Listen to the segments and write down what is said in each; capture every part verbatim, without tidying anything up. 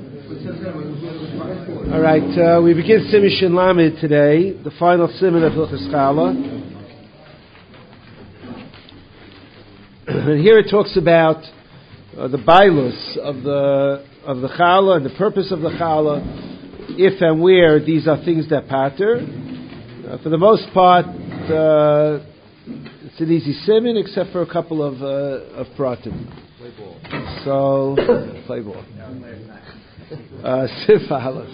All right, uh, we begin Siman Shin Lamed today, the final Siman of Hilchos Challah. And here it talks about uh, the bailus of the of the Challah and the purpose of the Challah, if and where these are things that pater. Uh, for the most part, uh, it's an easy Siman, except for a couple of uh, of pratim. Play ball. So play ball. Uh, Sif Aleph.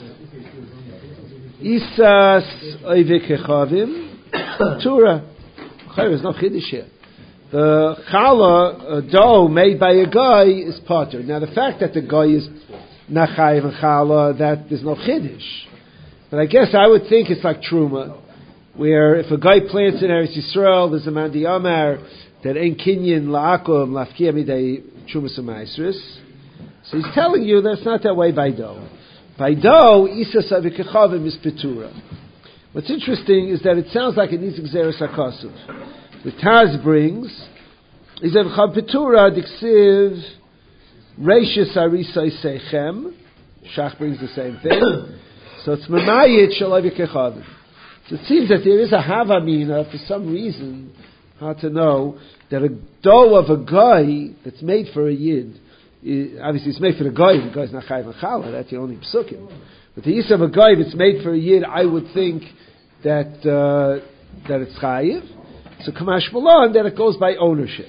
Isas Oivik Torah. There's no chiddush here. The challah uh, dough made by a guy is potter. Now the fact that the guy is nachayev and challah, that there's no chiddush. But I guess I would think it's like truma, where if a guy plants in Eretz Yisrael, there's a man diyamar that ein kinyan la'akum lafkia midei trumas u'maisris. So he's telling you that's not that way by dough. By dough, Isas Avikechavim is Petura. What's interesting is that it sounds like it needs Xeris HaKasuv. The Taz brings, is Avichav Petura, Diksiv, Reishis Arisai Seichem. Shach brings the same thing. So it's Mamayit Shal Avikechavim. So it seems that there is a Havamina, for some reason, hard to know, that a dough of a guy that's made for a Yid, obviously it's made for the guy, the guy's not chayiv and challah, that's the only psukim. But the use of a guy that's made for a yid, I would think that uh, that it's chayiv. So kamash malon, then it goes by ownership.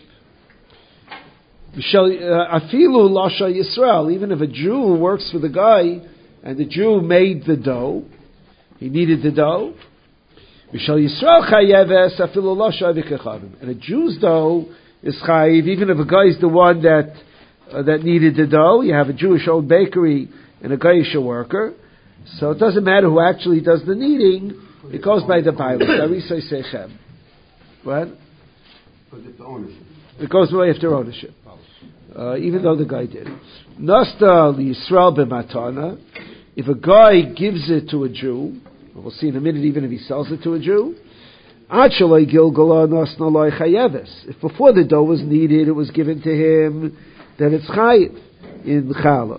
Afilu lasha Yisrael, even if a Jew works for the guy, and the Jew made the dough, he needed the dough, Mishal Yisrael chayeves afilu lasha avikechavim. And a Jew's dough is chayiv, even if a guy is the one that Uh, that needed the dough. You have a Jewish-owned bakery and a Goyish worker. So it doesn't matter who actually does the kneading. It goes by the bailus. Arisai Seichem. What? It goes away after ownership. Uh, even though the guy did. Nasta Yisrael b'matana. If a guy gives it to a Jew, we'll see in a minute even if he sells it to a Jew, if before the dough was kneaded, it was given to him, then it's chayiv in challah.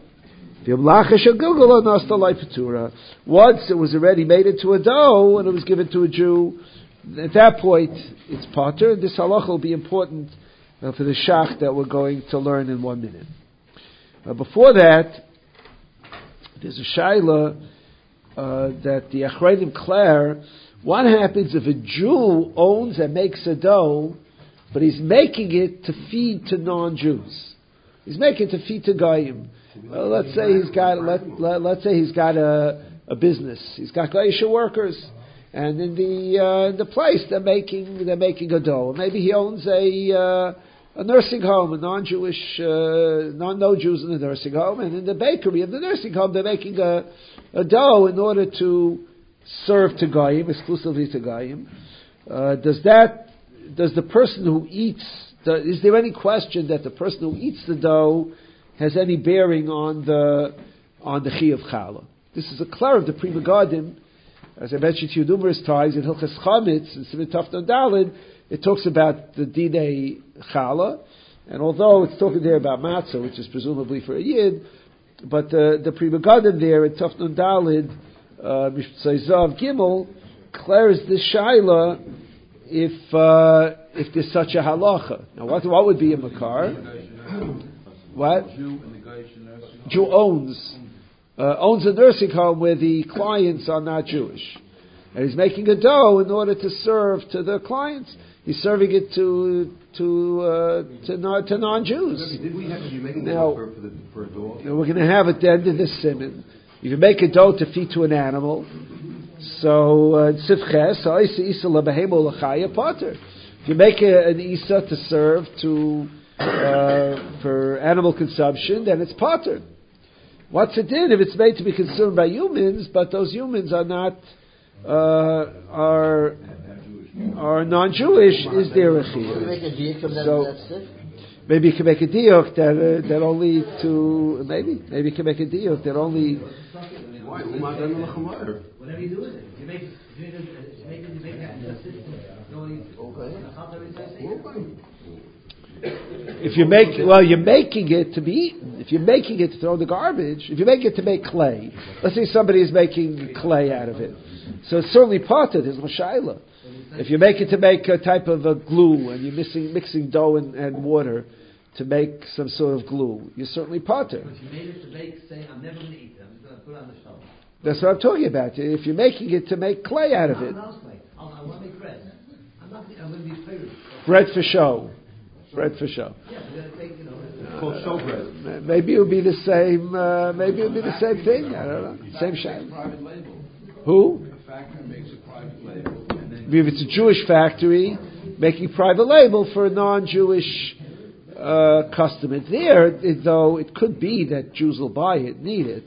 Once it was already made into a dough and it was given to a Jew, at that point it's potter. This halacha will be important uh, for the shach that we're going to learn in one minute. Uh, before that, there's a shaila uh, that the Achreidim Clare. What happens if a Jew owns and makes a dough, but he's making it to feed to non-Jews? He's making it to feed to Goyim. Well, let's say he's got let, let let's say he's got a, a business. He's got Goyish workers, and in the uh, in the place they're making they're making a dough. Maybe he owns a uh, a nursing home, a non-Jewish, uh, non no Jews in the nursing home, and in the bakery of the nursing home they're making a, a dough in order to serve to Goyim, exclusively to Goyim. Uh, does that does the person who eats Is there any question that the person who eats the dough has any bearing on the on the chi of challah? This is a clear of the Pri Megadim, as I mentioned to you numerous times in Hilchos Chametz and Siman Tafnon Daled. It talks about the dinei challah, and although it's talking there about matzah, which is presumably for a yid, but the the Pri Megadim there in Tafnon Daled, Mishptzai Zav Gimel, clears this shaila if uh, if there's such a halacha. Now, what what would be a makar? What? Jew owns uh, owns a nursing home where the clients are not Jewish, and he's making a dough in order to serve to the clients. He's serving it to to uh, to, non, to non-Jews. Did we have to be making now, a dough for, the, for a dog? Now we're going to have at the end of this siman. You can make a dough to feed to an animal. So sifches, so isa isa labehemo lachaya potter. If you make a, an isa to serve to uh, for animal consumption, then it's potter. What's it in if it's made to be consumed by humans, but those humans are not uh, are are non-Jewish? Is there a chiyuv? So maybe you can make a diuk that uh, that only to maybe maybe you can make a diuk that only. Whatever you do with it, you make you make it, you make it, you make it. if you make, well, you're making it to be eaten. If you're making it to throw in the garbage, if you make it to make clay, let's say somebody is making clay out of it, so it's certainly potted. There's no shaila. If you make it to make a type of a glue, and you're mixing, mixing dough and, and water to make some sort of glue, you're certainly potter. If you made it to make, saying, I'm never going to eat them, I'm just going to put it on the stove. That's what I'm talking about. If you're making it to make clay out of it. No, clay. I want to make bread. I'm not. I'm going to be paying. Bread for show. Bread for show. Yeah, we're going to take, you know. It's called show bread. Maybe it would be the same. Uh, maybe it would be the same thing. I don't know. Same shame. Private label. Who? A factory makes a private label. And then If it's a Jewish factory making private label for a non-Jewish uh, customer, there, it, though, it could be that Jews will buy it, need it.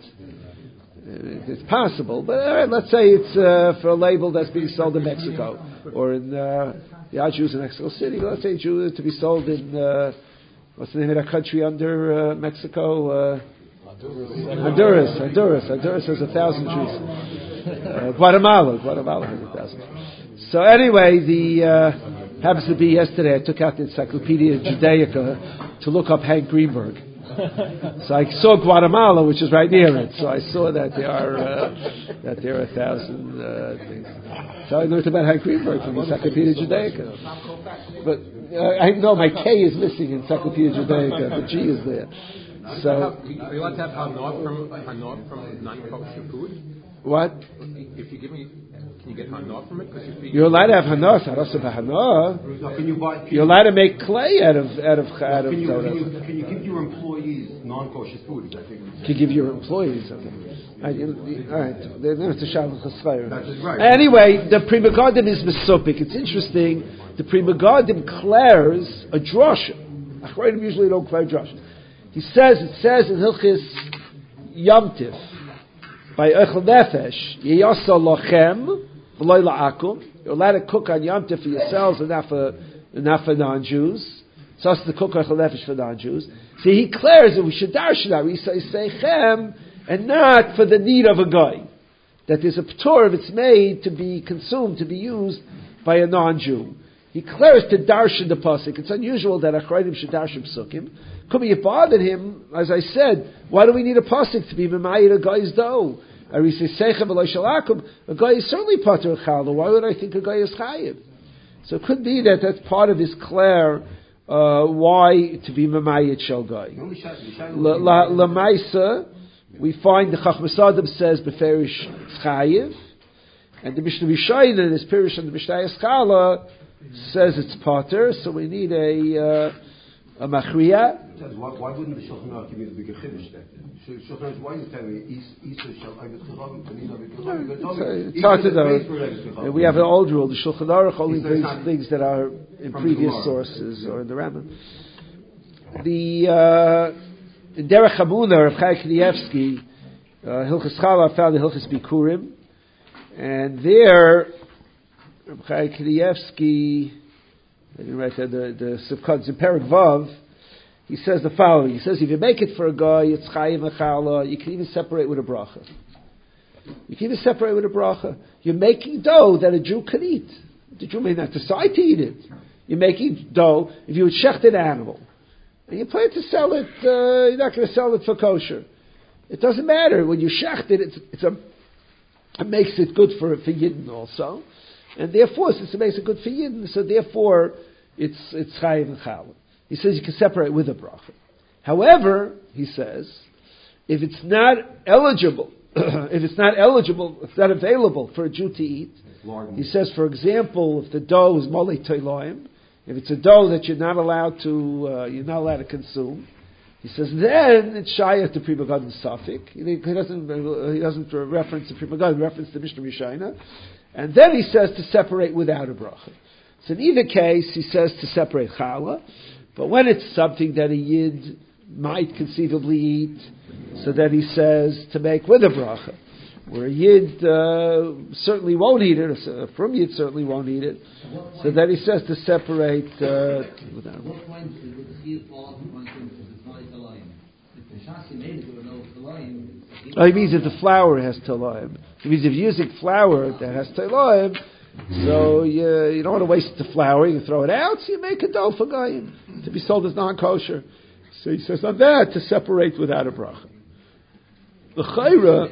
It's possible, but all right, let's say it's uh, for a label that's being sold in Mexico or in uh, the yeah, Jews in Mexico City. Let's say Jews to be sold in uh, what's the name of that country under uh, Mexico? Uh, Honduras. Honduras. Honduras has a thousand Jews. Uh, Guatemala. Guatemala has a thousand. So anyway, the uh, happens to be yesterday. I took out the Encyclopedia Judaica to look up Hank Greenberg. So I saw Guatemala, which is right near it. So I saw that there are uh, that there are a thousand uh, things. So I learned about Hank Greenberg from Encyclopedia Judaica. But uh, I know my K is missing in Encyclopedia Judaica. The G is there. So are you allowed to have hanot from hanot from non-kosher food? What? If you give me, can you get hanot from it? Because you're allowed to have hanot. Hanot. Now, can you buy? Can You're allowed to make clay out of out of out of. Can you, Can can you, can you give your employees non-kosher food? I think. you give your employees? Okay. All right. you- All right. Then it's a Shabbat Chasvayr. That's right. Anyway, the Pri Megadim is mesupik. It's interesting. The Pri Megadim declares a drasha. Achronim usually don't declare drasha. He says, it says in Hilchis Yomtiv, by Echel Nefesh, Yeyasa lochem, v'loy la'akum. You're allowed to cook on Yomtiv for yourselves and not for, and not for non-Jews. So it's to cook Echel Nefesh for non-Jews. So he declares that we should darshan that. We say Seichem, and not for the need of a guy. That there's a p'tor if it's made to be consumed, to be used by a non-Jew. He declares to darshan the pasuk. It's unusual that Achrayim should darshan psukim. Could be it bothered him, as I said, why do we need a pasuk to be memayir a guy's dough? Or he says, Seichem v'lo shalakum, a guy is certainly pater challah. Why would I think a guy is chayiv? So it could be that that's part of his clair, uh, why to be memayir shel guy. Lamaisa, we find the Chachmas Adam says, beferish chayiv, and the Mishnah Rishayna in his Pirish and the Mishnah Eskala says it's pater, so we need a, uh, a machriya. Why, why wouldn't the Shulchan Aruch give me the bigger chiddush then? Shulchan Aruch, why are you telling me Isa shall Avid Chachamim, Tanina Avid Chachamim? It's hard to know. We have an old rule. The Shulchan Aruch only brings things that are in previous sources or in the Rambam. The uh, in Derech Hamuna of Chaim Kanievsky, uh, Hilchas Chala found the Hilchas Bikurim, and there Chaim Kanievsky, I didn't write that, the the Sivkot in Perek Vav. He says the following. He says, if you make it for a guy, it's chayim achala. You can even separate with a bracha. You can even separate with a bracha. You're making dough that a Jew can eat. The Jew may not decide to eat it. You're making dough. If you would shecht an animal, and you plan to sell it, uh, you're not going to sell it for kosher. It doesn't matter. When you shecht it, it's, it's a, it makes it good for, for Yidden also. And therefore, since it makes it good for Yidden, so therefore, it's, it's chayim achala. He says you can separate with a bracha. However, he says, if it's not eligible, if it's not eligible, if it's not available for a Jew to eat, he says, for example, if the dough is molei toiloim, if it's a dough that you're not allowed to, uh, you're not allowed to consume, he says then it's shayah to Pri Megadim Safik. He doesn't, he doesn't reference the Pri Megadim, he references the Mishnah Rishayna, and then he says to separate without a bracha. So in either case, he says to separate challah. But when it's something that a Yid might conceivably eat, so that he says to make with a bracha, where a Yid uh, certainly won't eat it, or from Yid certainly won't eat it, so that he says to separate. Uh, What point would the seal fall from since it's not a lion? If the shasi made it with no lion. Oh, he means that the flour has tolaim. It means if you're using flour that has tolaim, So you, you don't want to waste the flour, you throw it out, so you make a dough for Goyim to be sold as non-kosher. So he says on that to separate without a bracha. The chayra.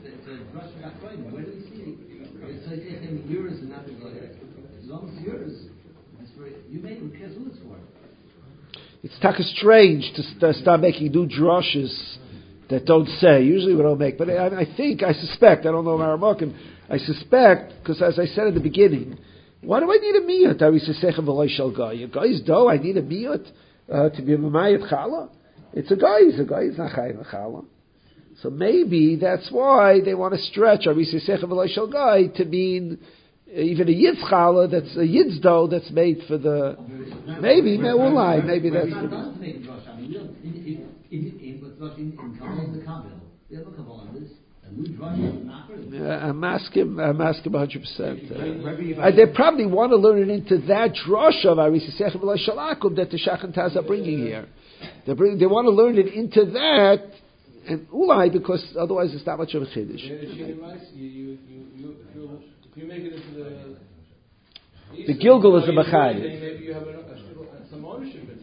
Where do we see it? It's like taking euros and nothing like that. As long as euros, that's where you made it. Who it's for? It's taka strange to st- start making new drushes that don't say. Usually we don't make, but I, I think, I suspect, I don't know Maramakim, I suspect, because as I said at the beginning, why do I need a miyut? I say sechem v'loy shel goy. A guy's dough, I need a miyut uh, to be a mamayat challah. It's a guy, he's a guy, he's not chayiv challah. So maybe that's why they want to stretch Arisa Sechem V'Lo Shel Gai to mean even a Yid's challah, that's a Yid's dough that's made for the. Maybe, maybe, maybe that's. Not to make a drush. I mean, in in in what's drush in Kabbalah the Kabbalah. We have a Kabbalah on this. And we drush is not. I'm asking. I'm asking one hundred percent. They probably want to learn it into that drush of Arisa Sechem V'Lo Shel Akum that the Shach and Taz are bringing here. They bring. They want to learn it into that. And ulai, because otherwise it's not much of a chiddush. You, you, you, you, you make it into the... The Gilgal is a machai. Maybe you have a, a, some ownership in it.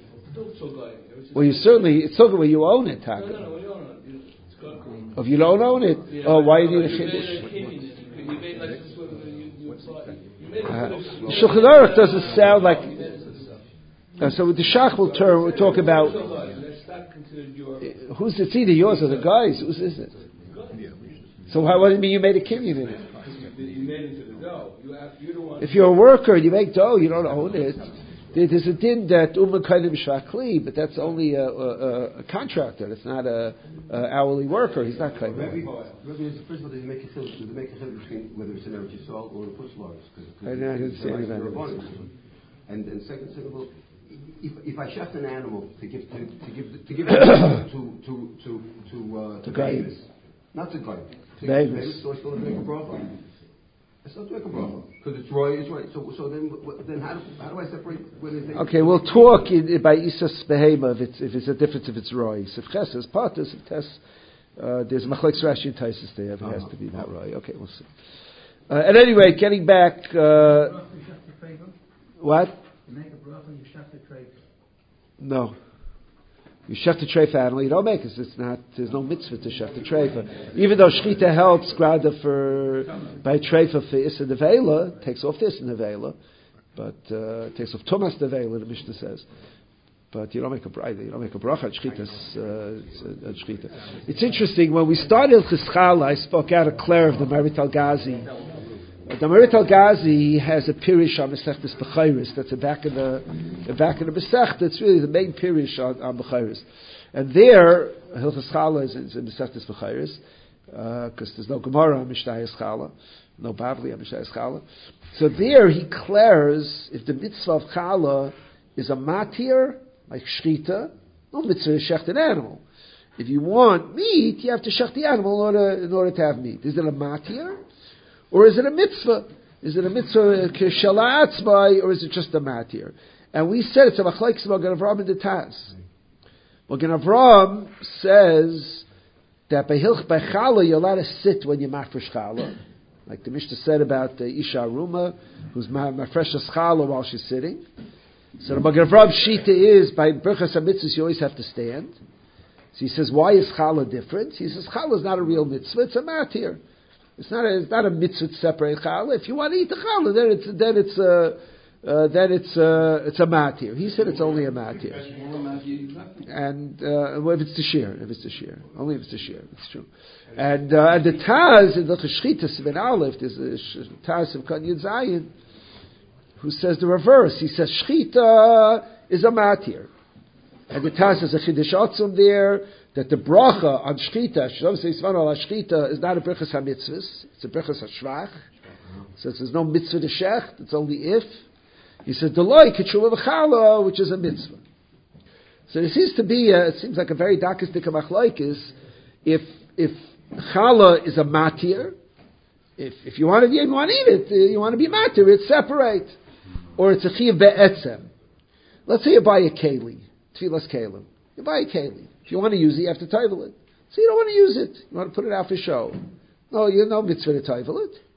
Well, you certainly, it's so good when you own it, Taka. No, no, no, when you own it. It's got, if you don't own it, yeah, oh, why do you no, need a you chiddush? You made like this one, you, you, you made it uh, Shulchan Aruch doesn't sound like... Uh, so with the Shach will turn, we'll talk about... Who's it's either yours or the guy's? Whose is it? So why? What do you mean you made a kinyan in it? You made it to the dough. If you're a worker and you make dough, you don't own it. There's a din that uman kaidim shvakli, but that's only a, a, a contractor. It's not a, a hourly worker. He's not kaidim. Rabbi, first of all, they make a chiluk. They make a chiluk between whether it's an Eretz Yisrael or a Putzlaris. I didn't say anything. And and second, second of all, if if I shecht an animal to give to, to give to give it to to to to to uh, to Davis, not to Davis, to Davis, so I still have to make a bracha. I still have to make a bracha because it's roy, it's right. So so then then how do, how do I separate when it's okay? We'll talk in, by Isas Behema if it's if it's a difference if it's roy. So if ches is patus, if tes uh, there's machlekes Rashi and Taisus there. It has to be not roy. Okay, we'll see. Uh, at any rate, getting back. Uh, what? You make a bracha and you shech the tray. No. You shech the tray for animal, you don't make it. It's not, there's no mitzvah to shech the tray for. Even though shchita helps grada for, by tray for Issa Nevela, takes off this Nevela, but, uh, takes off Tumas Nevela, the Mishnah says. But you don't make a bracha, you don't make a bracha at shchita's, uh, at shchita. It's interesting, when we started Chischala, I spoke out of Claire of the Marit Al-Ghazi. The Marit Al-Ghazi has a pirish on Masechtas Bechayris. That's the back of the, the back of the Masechta. It's really the main pirish on, on Bechayris. And there, Hilchas Chala is in, in Masechtas Bechayris, because uh, there's no Gemara on Mishnayos Chala, no Bavli on Mishnayos Chala. So there he declares, if the mitzvah of Chala is a matir, like Shchita, no mitzvah to shecht an animal. If you want meat, you have to shecht the animal in order, in order to have meat. Is it a matir? Or is it a mitzvah? Is it a mitzvah k'shala'atzmai, or is it just a matir? And we said it's a machlekes Magen Avraham and the Taz. Magen Avraham says that by hilch by chala you're allowed to sit when you mafresh chala, like the Mishnah said about the Isha Aruma, who's mafreshes chala while she's sitting. So the Magen Avraham shita is by berachas hamitzvos you always have to stand. So he says, why is chala different? He says chala is not a real mitzvah; it's a matir. It's not a, it's not a mitzvah to separate challah. If you want to eat the challah, then it's then it's a uh, then it's a, it's a matir. He said it's only a matir. And uh, well, if it's the shear, if it's the shear, only if it's the shear, it's true. And uh, and the Taz in the Cheshchitas ben Aleph, there's a Taz of Kan Yud Zayin, who says the reverse. He says Shchita is a matir, and the Taz has a Chiddush Atzum there. That the bracha on shchita, shchita is not a brachas hamitzvus, it's a brachas hashvach. So there's no mitzvah to shecht, it's only if. He says, Deloi kitshula v'chala, which is a mitzvah. So there seems to be, a, it seems like a very darkistic machlokes, if, if chala is a matir, if, if you want to, you want to eat it, you want to be matir, it's separate. Or it's a chiyav be'etzem. Let's say you buy a keli, tfilas kelim. You buy a keli. If you want to use it, you have to taivel it. So you don't want to use it. You want to put it out for show. No, you no mitzvah to taivel it.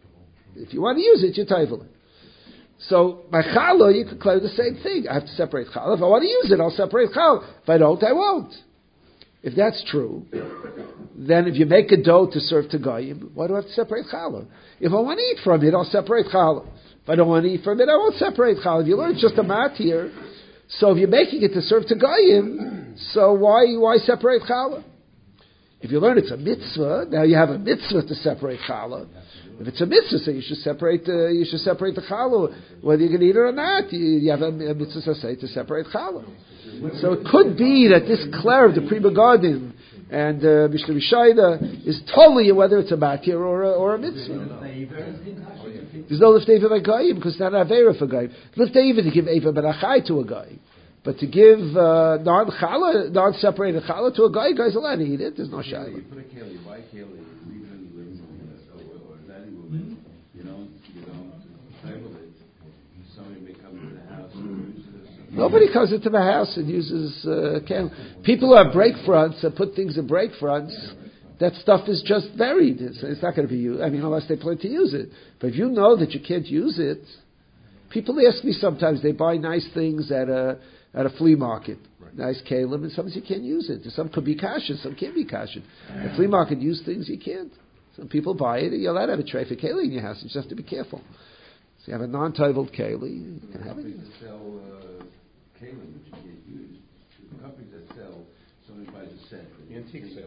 If you want to use it, you're taivel. So my challah, you could claim the same thing. I have to separate challah. If I want to use it, I'll separate challah. If I don't, I won't. If that's true, then if you make a dough to serve to goyim, why do I have to separate challah? If I want to eat from it, I'll separate challah. If I don't want to eat from it, I won't separate challah. If you learn just a mat here, so if you're making it to serve to goyim, so why why separate challah? If you learn it's a mitzvah, now you have a mitzvah to separate challah. If it's a mitzvah, so you should separate the you should separate the challah, whether you can eat it or not. You, you have a, a mitzvah to say to separate challah. So it could be that this clear, the Pri Megadim and uh, Mishnah Rishayda is totally whether it's a matir or a, or a mitzvah. There's no liftei eva b'gayim because it's not an avera for gayim. Liftei eva to give eva benachai to a guy, but to give uh, non challah, non separated challah to a guy, guy's allowed to eat it. There's no shayla. You put a keli, you buy keli, you leave it in the living room or dining room. You don't, you don't table it. Somebody may come to the house and use this. Nobody comes into the house and uses uh, keli. People who have break fronts and put things in break fronts. That stuff is just buried. It's, it's not going to be used. I mean, unless they plan to use it. But if you know that you can't use it, people ask me sometimes. They buy nice things at a at a flea market, right. Nice kalim, and sometimes you can't use it. Some could be kasha, some can't be kasha. At flea market, use things you can't. Some people buy it. You're allowed to have a tray for keli in your house. You just have to be careful. So you have a non-toiveled keli. You can have it. Companies that sell uh, kalim which you can't use. The companies that sell, somebody buys a set. Antique sale.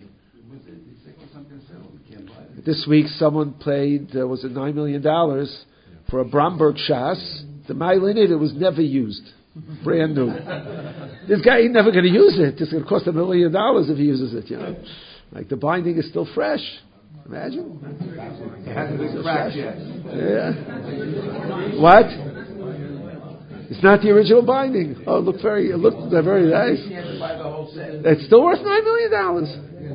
This week, someone played, uh, was it nine million dollars for a Bromberg Shas. The mile in it, it was never used. Brand new. This guy ain't never going to use it. It's going to cost a million dollars if he uses it, you know. Like the binding is still fresh. Imagine. It hasn't been cracked yet. Yeah. What? It's not the original binding. Oh, it looked very, it looked very nice. It's still worth nine million dollars.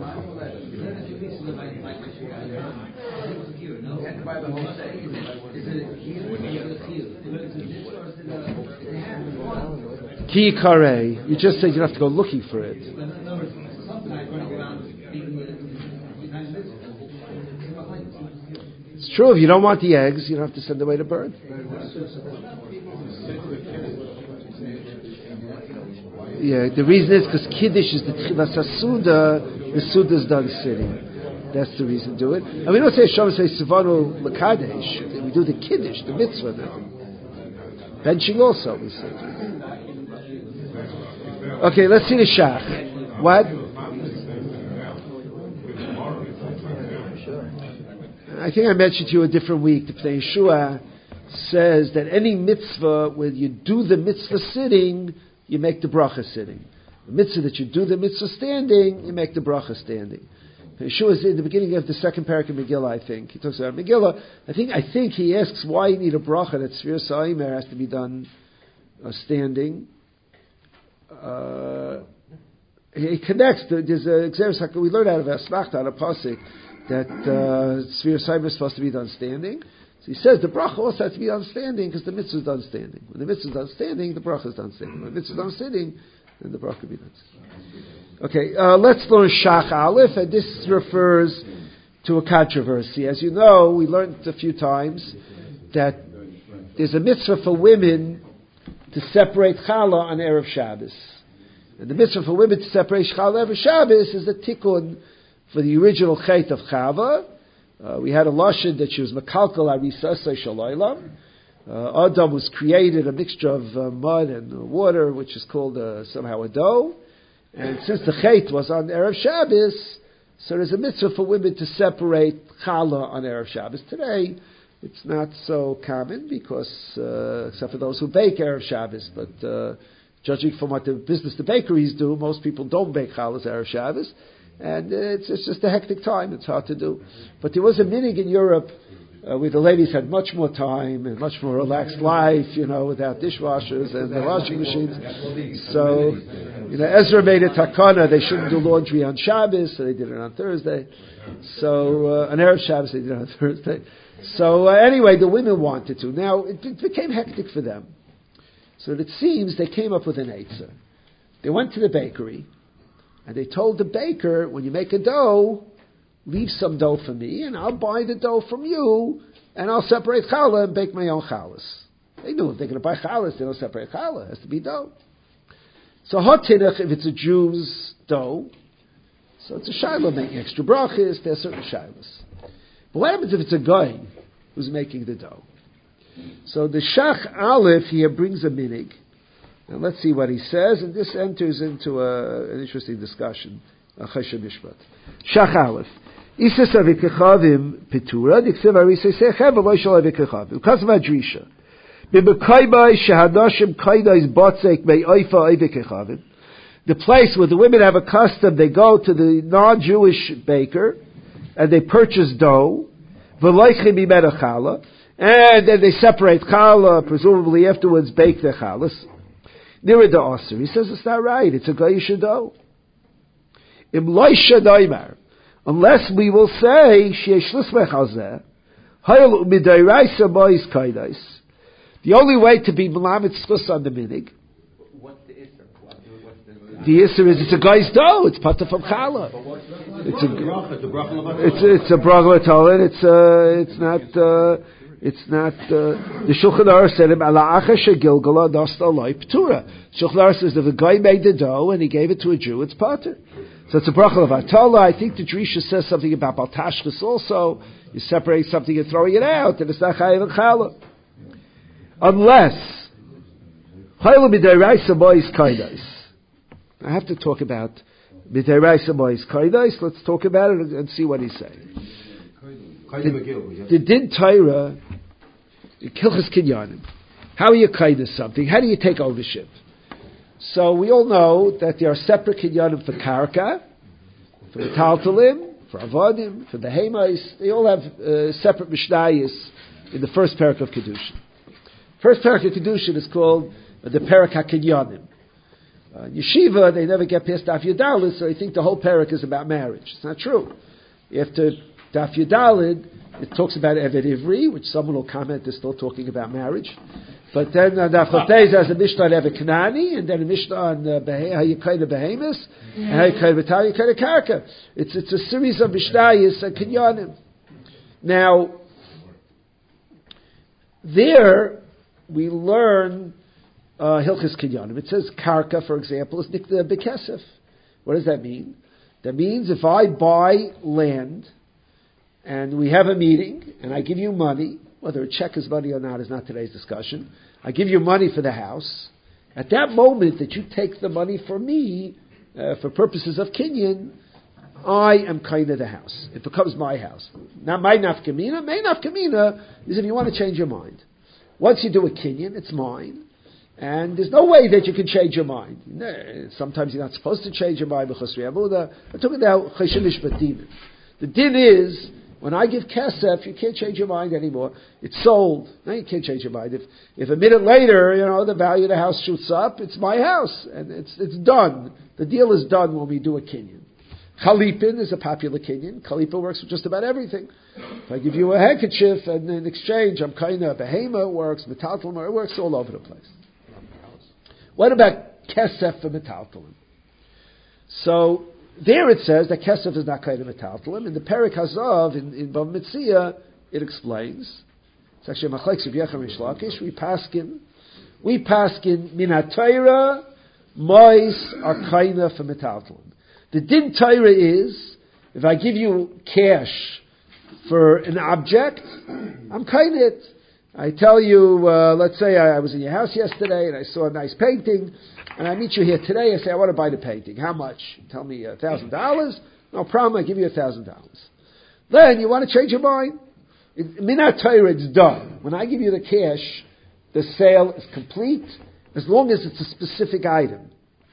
Ki kare. You just said you don't have to go looking for it. It's true. If you don't want the eggs, you don't have to send away the bird. Yeah, the reason is because Kiddush is the Tchilas HaSuda, the Suda is done sitting. That's the reason to do it. And we don't say Shabbos, say Sivanu L'Kadesh. We do the Kiddush, the mitzvah. The benching also, we say. Okay, let's see the Shach. What? I think I mentioned to you a different week. The Pnei Yeshua says that any mitzvah where you do the mitzvah sitting, you make the bracha sitting. The mitzvah that you do the mitzvah standing, you make the bracha standing. Yeshua is in the beginning of the second parak of Megillah, I think. He talks about Megillah. I think I think he asks why you need a bracha that Sfir Sa'imer has to be done uh, standing. Uh, he connects. The, there's a example we learned out of Asmachta on a pasuk that uh, Sfir Sa'imer is supposed to be done standing. So he says the bracha also has to be done standing because the mitzvah is done standing. When the mitzvah is done standing, the bracha is done standing. When the mitzvah is done sitting, then the bracha will be done standing. Okay, uh, let's learn Shach Aleph, and this refers to a controversy. As you know, we learned a few times that there's a mitzvah for women to separate challah on Erev Shabbos. And the mitzvah for women to separate challah on Erev Shabbos is the tikkun for the original chait of Chava. Uh, we had a lashon that she was mekalkel arisa shalaylam. Uh, Adam was created a mixture of uh, mud and water, which is called uh, somehow a dough. And since the chait was on Erev Shabbos, so there's a mitzvah for women to separate challah on Erev Shabbos. Today, it's not so common because, uh, except for those who bake Erev Shabbos, but uh, judging from what the business the bakeries do, most people don't bake challahs Erev Shabbos. And uh, it's, it's just a hectic time. It's hard to do. But there was a minig in Europe uh, where the ladies had much more time and much more relaxed life, you know, without dishwashers and the washing machines. So, you know, Ezra made a takana. They shouldn't do laundry on Shabbos, so they did it on Thursday. So, uh, on Erev Shabbos, they did it on Thursday. So, uh, anyway, the women wanted to. Now, it, it became hectic for them. So it seems they came up with an eitzah. They went to the bakery, and they told the baker, when you make a dough, leave some dough for me, and I'll buy the dough from you and I'll separate challah and bake my own challahs. They knew if they're going to buy challahs, they don't separate challah. It has to be dough. So hot tinach, if it's a Jew's dough, so it's a shiloh making extra brachas, there are certain shilohs. But what happens if it's a guy who's making the dough? So the Shach Aleph here brings a minig. And let's see what he says, and this enters into a, an interesting discussion. Chesed Mishpat. Shach Aleph. Isa savikechavim petura, diksev arisei sechev, v'lo shal avikechavim. Because of Adrisha. B'bekaibai shehadashim kaidais batzek me'oifa avikechavim. The place where the women have a custom, they go to the non-Jewish baker, and they purchase dough, v'loichim imena challah, and then they separate challah, presumably afterwards bake the challahs. Near the Aser. He says it's not right. It's a Goyish dough. Im loisha doimar. Unless we will say, sheyesh lismech hazeh, hayal u'midairaisa mois kaidais. The only way to be melamed schus on the minig. What's the Isser? What, what's the, the Isser is it's a guy's dough. It's pata from challah. It's a it's it's a bracha. It's uh it's not uh, it's not uh, the Shulchan Aruch said him ala acha shegilgala dasta loy ptura. Shulchan Aruch says if a guy made the dough and he gave it to a Jew, it's pater. So it's a bracha of Atala. I think the Drisha says something about Baltashkas also. You separate something and throwing it out, and it's not chayav and challah. Unless chayla midayraisa bois kaidais. I have to talk about midayraisa bois kaidais. Let's talk about it and see what he's saying. The, the din Torah, kilchas kinyanim. How are you kaidas something? How do you take ownership? So we all know that there are separate kinyanim for karka, for the taltalim, for avodim, for the heimais. They all have uh, separate mishnayos in the first parak of kedushin. First parak of kedushin is called uh, the parak hakinyanim. Uh, yeshiva, they never get past daf yudalit, so they think the whole parak is about marriage. It's not true. After daf yudalid, it talks about eved ivri, which someone will comment is still talking about marriage. But then uh, daf Chavtei has a mishnah on eved kanani, and then a mishnah on uh, how you kind of behemoths, and how you kind of batal, you kind of karka. It's it's a series of mishnayos and kinyanim. Now, there we learn uh, hilchis kinyanim. It says karka, for example, is nikta bekesef. What does that mean? That means if I buy land and we have a meeting and I give you money, whether a check is money or not is not today's discussion, I give you money for the house. At that moment that you take the money from me uh, for purposes of kinyan, I am kind of the house. It becomes my house. Now my nafkamina, my nafkamina is if you want to change your mind. Once you do a kinyan, it's mine. And there's no way that you can change your mind. Sometimes you're not supposed to change your mind. I'm talking about chesed mishpat din. The din is, when I give kesef, you can't change your mind anymore. It's sold. Now you can't change your mind. If if a minute later, you know, the value of the house shoots up, it's my house. And it's it's done. The deal is done when we do a kinyan. Chalipin is a popular kinyan. Chalipa works with just about everything. If I give you a handkerchief and in exchange I'm kind of a behema, it works, metaltalma, it works all over the place. What about kesef for metaltalim? So there it says that kesef is not kind of metaltalim. In the Perik Hazav in, in Bava Metzia, it explains. It's actually a machlekes of Yechon Rish Lakish. We paskin, we paskin min hatayra mois are kaina for metaltalim. The din Torah is if I give you cash for an object, I'm kind it. I tell you, uh, let's say I, I was in your house yesterday and I saw a nice painting, and I meet you here today. I say I want to buy the painting. How much? You tell me a thousand dollars. No problem. I give you a thousand dollars. Then you want to change your mind. Minat Torah, it's done. When I give you the cash, the sale is complete as long as it's a specific item.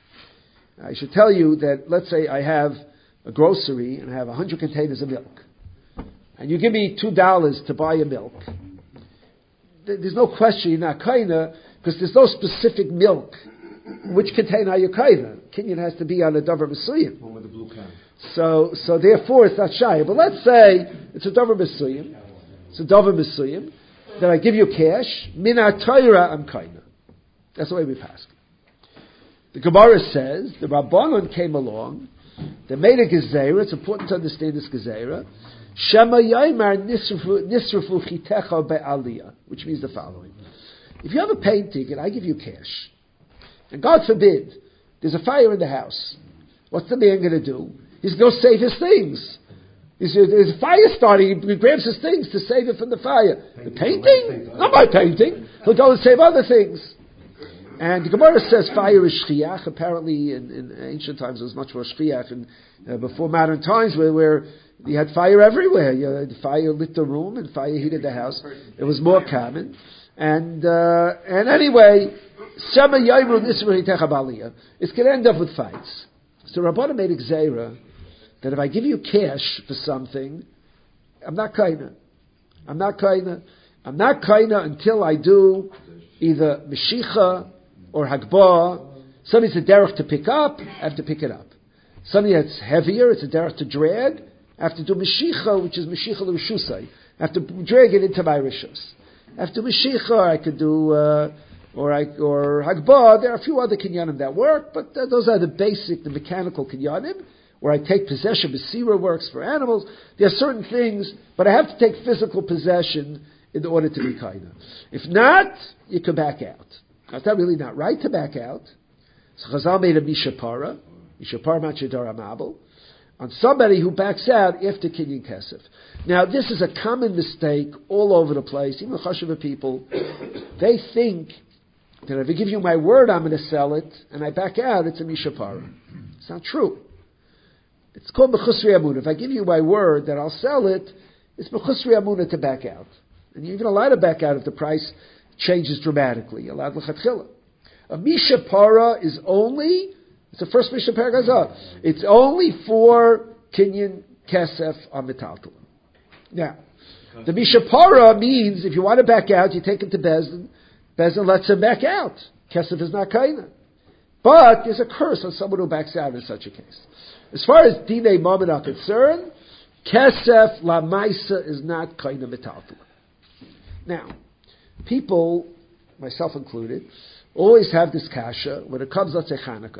I should tell you that, let's say I have a grocery and I have a hundred containers of milk, and you give me two dollars to buy a milk. There's no question you're not kaina because there's no specific milk. Which container are you kaina? Kinyan has to be on a davar mesuyim. One with the blue can. So, so therefore it's not shy. But let's say it's a davar mesuyim. It's a davar mesuyim. Then I give you cash. Mina Torah I'm kaina. That's the way we pass. The Gemara says the Rabbanon came along They made a gezerah. It's important to understand this gezerah. Shema Yaimar Nisrafu Chitecha Be'aliyah, which means the following. If you have a painting and I give you cash, and God forbid, there's a fire in the house, what's the man going to do? He's going to save his things. He's, there's a fire starting, he grabs his things to save it from the fire. The painting? Not my painting. He'll go and save other things. And the Gemara says fire is shchiach. Apparently in, in ancient times it was much more shchiach, and uh, before modern times where, where you had fire everywhere. You had fire lit the room and fire heated the house. It was more common. And uh, and anyway, it's going to end up with fights. So Rabbana made a gzeira that if I give you cash for something, I'm not kaina. I'm not kaina. I'm not kaina until I do either meshicha or hagbah. Something's a derech to pick up, I have to pick it up. Something that's heavier, it's a derech to drag, I have to do meshicha, which is meshicha l'rishusai. I have to drag it into my rishus. After meshicha, I could do, uh, or I, or hagbah. There are a few other kinyanim that work, but uh, those are the basic, the mechanical kinyanim, where I take possession. Basira works for animals. There are certain things, but I have to take physical possession in order to be kaina. If not, you can back out. Now, it's not really not right to back out. So Chazal made a mishapara, mishapara machidara mabel, on somebody who backs out after kinyan kesef. Now, this is a common mistake all over the place. Even the chashuva people, they think that if I give you my word, I'm going to sell it, and I back out, it's a mishapara. It's not true. It's called mechusri amunah. If I give you my word that I'll sell it, it's mechusri amunah to back out. And you're even allowed to back out if the price changes dramatically. You're allowed l'chatchila. A mishapara is only, it's the first mishapara gazah, it's only for kinyan kesef on metaltalim. Now, the mishapara means if you want to back out, you take him to Bezdin, Bezdin lets him back out. Kesef is not kaina. But there's a curse on someone who backs out in such a case. As far as dinei mammon are concerned, kesef la maisa is not kaina metaltalim. Now, people, myself included, always have this kasha when it comes, let's say, Chanukah.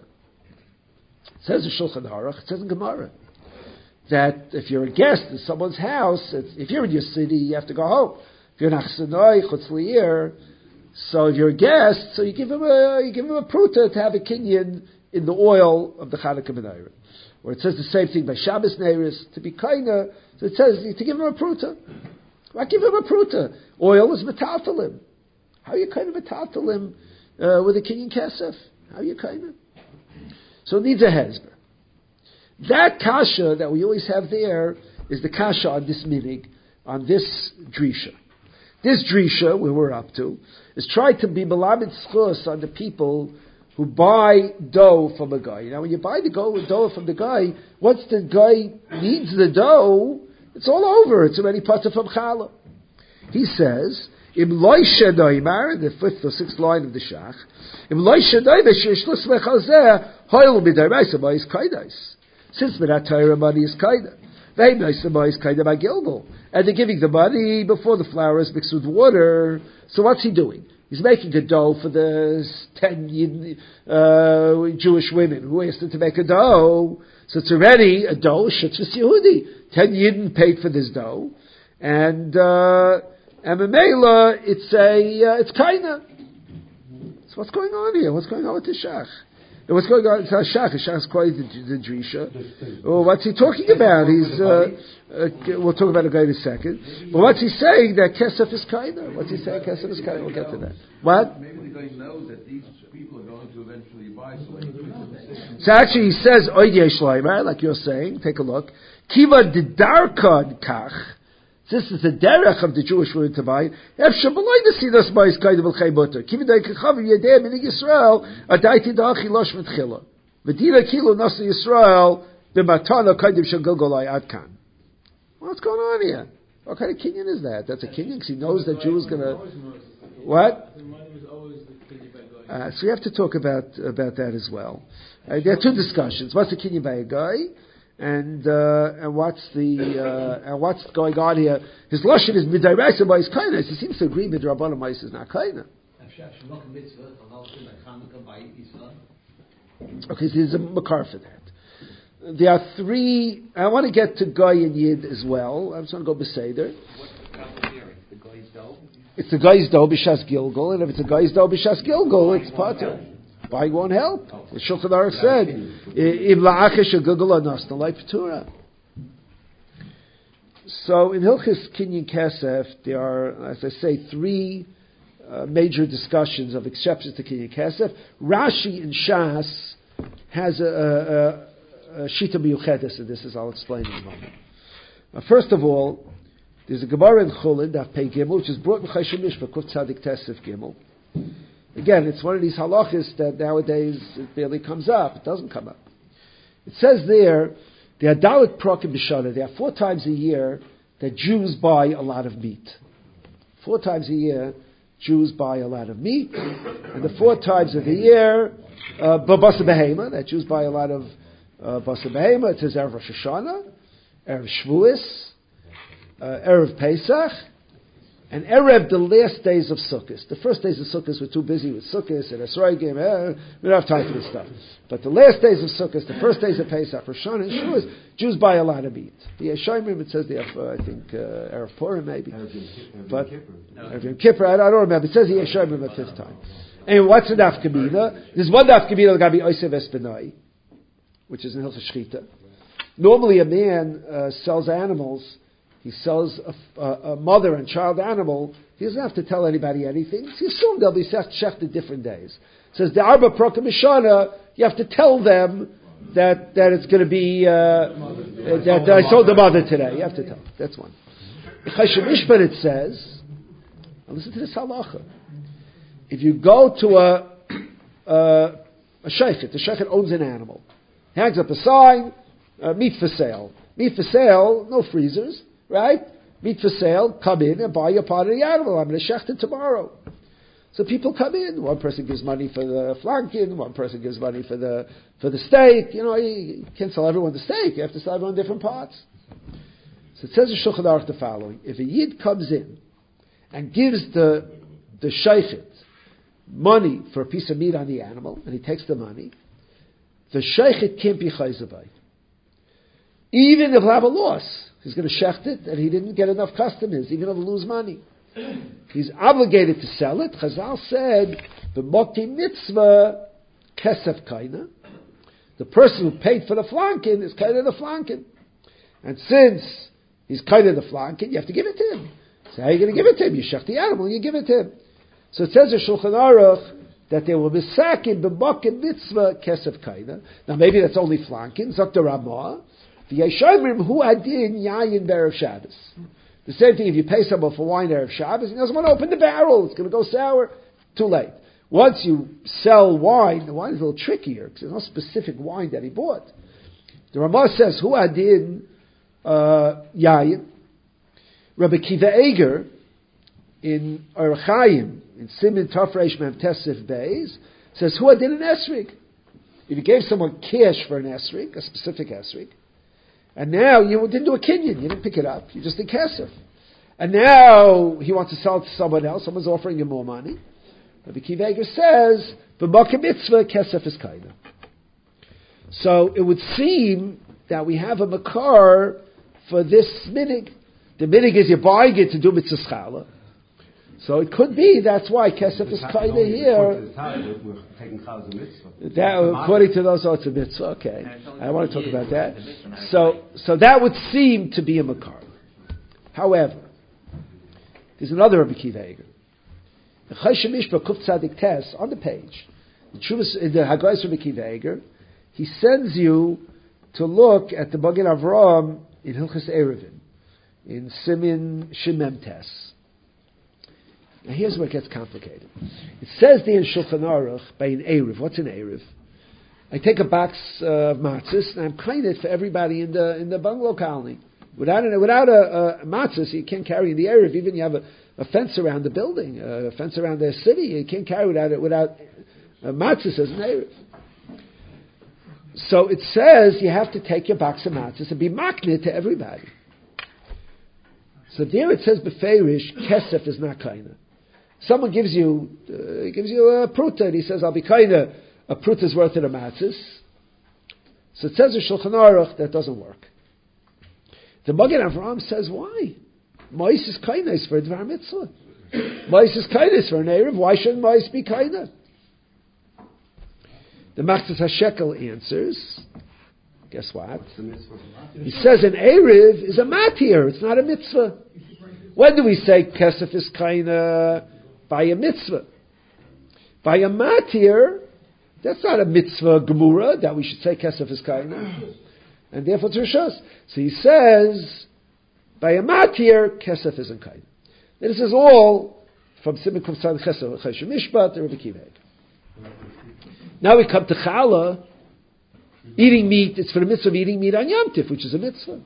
It says in Shulchan Aruch, it says in Gemara, that if you're a guest in someone's house, if you're in your city, you have to go home. If you're in Achsanoi, Chutz Li'ir, so if you're a guest, so you give him a, you give him a pruta to have a kinyan in the oil of the Chanukah menorah. Or it says the same thing by Shabbos Neiris, to be kaina, so it says to give him a pruta. Why give him a pruta? Oil is metaltalim. How are you kind of metaltalim uh, with a kinyan kesef? How are you kind of? So it needs a hezber. That kasha that we always have there is the kasha on this minig, on this drisha. This drisha, where we're up to, is trying to be melamed schus on the people who buy dough from a guy. Now, when you buy the dough from the guy, once the guy needs the dough, it's all over. It's already pata from challah. He says, Im loisha noimar, in the fifth or sixth line of the shach, Im loisha noimar, shishlis lechazeh, hoil b'daraisa ba'is kaidais. Since that Torah money is kaida. They nice the is kaida by Gilgal. And they're giving the money before the flour is mixed with water. So what's he doing? He's making a dough for the ten uh, Jewish women who asked him to make a dough. So it's already a dough, Shutzvus Yehudi. Ten Yidden paid for this dough. And, uh, and Memela, it's a, uh, it's kaina. So what's going on here? What's going on with the shach? And what's going on? It's not shach. Shach is quite the, the drisha. Well, what's he talking about? He's, uh, uh, we'll talk about a guy in a second. But what's he saying? That kesef is kaina. What's he saying? Kesef is kaina. We'll get to that. What? Maybe the guy knows that these people are going to eventually buy, so he So actually he says, oid yesh loimer, like you're saying. Take a look. Kiva didarkad kach. This is the derech of the Jewish women to buy. Efshar b'loy nesidas ba'is kaida v'lchei butter. Kiva daikachav yedei minig Yisrael adaiti da'achi losh v'tchila. V'dira kilo nasa Yisrael b'matana kaidim shel gilgolai adkan. What's going on here? What kind of kinyan is that? That's a kinyan because he knows that Jew is going to... What? Uh, so we have to talk about about that as well. Uh, there are two discussions. What's the kinyan by a guy? And uh, and what's the uh, and what's going on here? His lashon is midayrasa by his kindness. He seems to agree with Rabbanan Ma'is is not kindness. Okay, so there's a makar for that. there are three. I want to get to Goy and Yid as well. I'm just going to go Beseder. What's the commentary? The guy's dough? It's the Goy's dough b'shas Gilgul, and if it's a Goy's dough b'shas Gilgul, it's Pater. Buying won't help. The Shulchan Aruch said, "Im la'achesh Gilgul anasna like Petura." So in Hilchis Kinyan Kesef, there are, as I say, three uh, major discussions of exceptions to Kinyan Kesef. Rashi in Shas has a, a, a, a Shita Miyuchedes, and this is, I'll explain in a moment. Uh, first of all, there's a Gemara in Chulin, Daf Pei Gimel, which is brought in Choshen Mishpah, Kuf Tzadik Tesef Gimel. Again, it's one of these halachas that nowadays it barely comes up. It doesn't come up. It says there, there are dalit prakim b'shana. There are four times a year that Jews buy a lot of meat. Four times a year, Jews buy a lot of meat. And the four times of the year, uh, basa behema, that Jews buy a lot of uh, basa behema. It says Erev Rosh Hashanah, Erev Shavuos, uh, Erev Pesach, and Erev, the last days of Sukkot. The first days of Sukkot, we're too busy with Sukkot and Esrogim. Eh, we don't have time for this stuff. But the last days of Sukkot, the first days of Pesach, Rosh Hashanah, and Shavuos, Jews buy a lot of meat. The Yeshayimim, it says they have, uh, I think, uh, Erev Purim maybe. But Erev Yom Kippur, I, I don't remember. It says the Yeshayimim a fifth time. And what's the Daf Kamina? There's one Daf Kamina that got to be Oisev Espenai, which is in Hilchos Shchita. Normally, a man uh, sells animals. He sells a, a, a mother and child animal. He doesn't have to tell anybody anything. He assumed they'll be shecht at different days. It says the Arba Prokim Mishana. You have to tell them that that it's going to be uh, that, that I sold the mother today. You have to tell. That's one. In Choshen Mishpah it says, now listen to this halacha. If you go to a a, a sheichet, the sheichet owns an animal, he hangs up a sign, uh, meat for sale. Meat for sale, no freezers. Right? Meat for sale, come in and buy a part of the animal. I'm going to shecht it tomorrow. So people come in. One person gives money for the flankin, one person gives money for the for the steak. You know, you can't sell everyone the steak. You have to sell everyone different parts. So it says in Shulchan Aruch the following. If a Yid comes in and gives the the sheichet money for a piece of meat on the animal, and he takes the money, the sheichet can't be chayzavai. Even if he'll have a loss. He's going to shecht it, and he didn't get enough customers, even if he'll lose money. He's obligated to sell it. Chazal said, the moti mitzvah kesef kaina. The person who paid for the flankin is kaina the flankin. And since he's kaina the flankin, you have to give it to him. So how are you going to give it to him? You shecht the animal, and you give it to him. So it says in Shulchan Aruch that they will be sakin b'mokim mitzvah kesef kaina. Now maybe that's only flankin, Zakta Ramah. The Yeshayimim who adin yayin be'erev Shabbos. The same thing if you pay someone for wine erev Shabbos, he doesn't want to open the barrel. It's going to go sour. Too late. Once you sell wine, the wine is a little trickier because there's no specific wine that he bought. The Ramah says who adin uh, yayin. Rabbi Kiva Eger in Orach Chaim in Simin Tafresh Mem Tesef Beis says who adin an esrig. If you gave someone cash for an esrig, a specific esrig. And now you didn't do a kinyan, you didn't pick it up, you just did kesef. And now he wants to sell it to someone else, someone's offering him more money. Rabbi Kiva Eger says, b'makom mitzvah kesef is kaina. So it would seem that we have a makar for this minig. The minig is you're buying it to do mitzvah chala. So it could be that's why kesef is kaina here. That, according to those sorts of mitzvah, okay. I want to talk about that. So, so that would seem to be a makar. However, there's another Rabbi Kiva Eger. The Choshen Mishpah Kuf Tzadik Tes on the page. The Chuvas, in the Hagais Rabbi Kiva Eger, he sends you to look at the Magen Avraham in Hilchos Erevin, in Simin Shemem Tes. Now here's where it gets complicated. It says there in Shulchan Aruch by an Erev. What's an Erev? I take a box of matzahs and I'm kind it for everybody in the in the bungalow colony. Without a, without a, a matzahs, you can't carry in the Erev. Even you have a, a fence around the building, a fence around the city, you can't carry without it without a matzahs as an Erev. So it says you have to take your box of matzahs and be makneh to everybody. So there it says beferish kesef is not kaina. Someone gives you uh, gives you a pruta, and he says, I'll be kind of, a pruta is worth of the matzahs. So it says in Shulchan Aruch that doesn't work. The Magen Avraham says why? Mois is kindness for a Dvar Mitzvah. Mois is kindness for an Erev. Why shouldn't Mois be kindness? The Machzas HaShekel answers, guess what? He says an Erev is a matir, it's not a mitzvah. When do we say Kesef is kaina? By a mitzvah. By a matir, that's not a mitzvah gemura, that we should say Kesef is kaina. And therefore it's Rishos. So he says, by a matir, Kesef isn't kaina. This is all from Simon Kufsan Chesed Chesed Mishpat to Rabbi Kiva. Now we come to challah, eating meat. It's for the mitzvah of eating meat on Yom Tif, which is a mitzvah.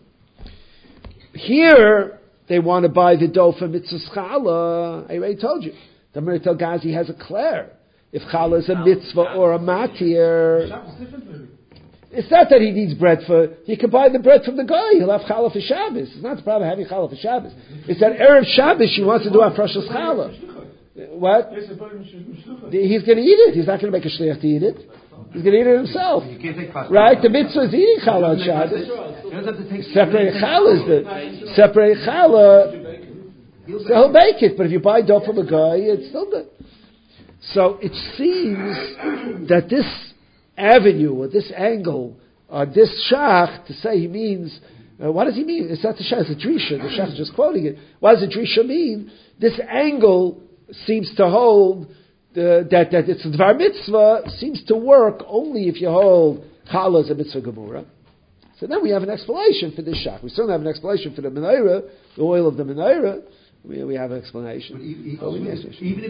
Here they want to buy the dough for mitzvah challah. I already told you. The Meritel Gazi has a clear. If challah is a mitzvah or a matir, it's not that he needs bread for. He can buy the bread from the guy. He'll have challah for Shabbos. It's not the problem having challah for Shabbos. It's that erev Shabbos she wants to do on Precious challah. What? He's going to eat it. He's not going to make a shliach to eat it. He's going to eat it himself. Right? The mitzvah is eating challah on Shabbos. Separate challah is the separate challah. So he'll bake it. But if you buy dough from a guy, it's still good. So it seems that this avenue or this angle or this shach, to say he means, uh, what does he mean? It's not the shach, it's a drisha. The shach is just quoting it. What does a drisha mean? This angle seems to hold the, that that it's a dvar mitzvah seems to work only if you hold challah as a mitzvah gemura. So then we have an explanation for this shach. We still have an explanation for the menorah, the oil of the menorah. We, we have an explanation. But even, oh, even, even, even if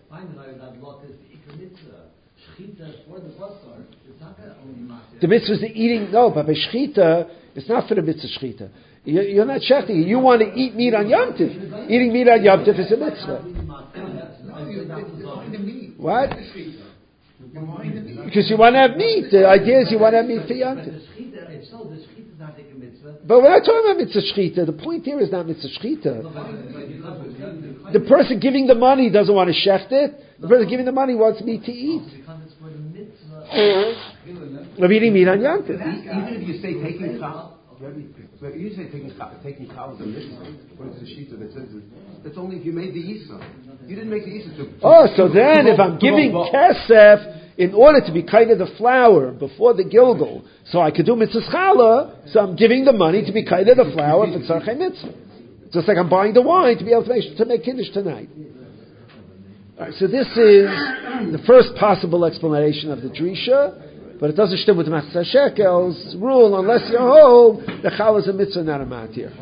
the mitzvah is the eating. No, but by shechita, it's not for the mitzvah shechita. You're not shechting. You want to eat meat on Yom Tif. Eating meat on Yom Tif is a mitzvah. What? Because you want to have meat. The idea is you want to have meat for Yom Tif. But we're not talking about mitzvah shechita. The point here is not mitzvah shechita. The person giving the money doesn't want to shecht it. The person giving the money wants meat to eat. Of eating meat on Yom Tif. Even if you say taking challah, you say taking taking challah is a mitzvah, according to the shita that says that's only if you made the Isa. You didn't make the Isa to. Oh, so then if I'm giving kesef in order to be kind of the flour before the Gilgal, so I could do mitzvah challah, so I'm giving the money to be kind of the flour for tzarchei mitzvah. Just like I'm buying the wine to be able to make, to make kiddush tonight. All right, so this is the first possible explanation of the drisha, but it doesn't stem with the Machzas HaShekel's rule unless you hold the challah is a mitzvah, not a matir.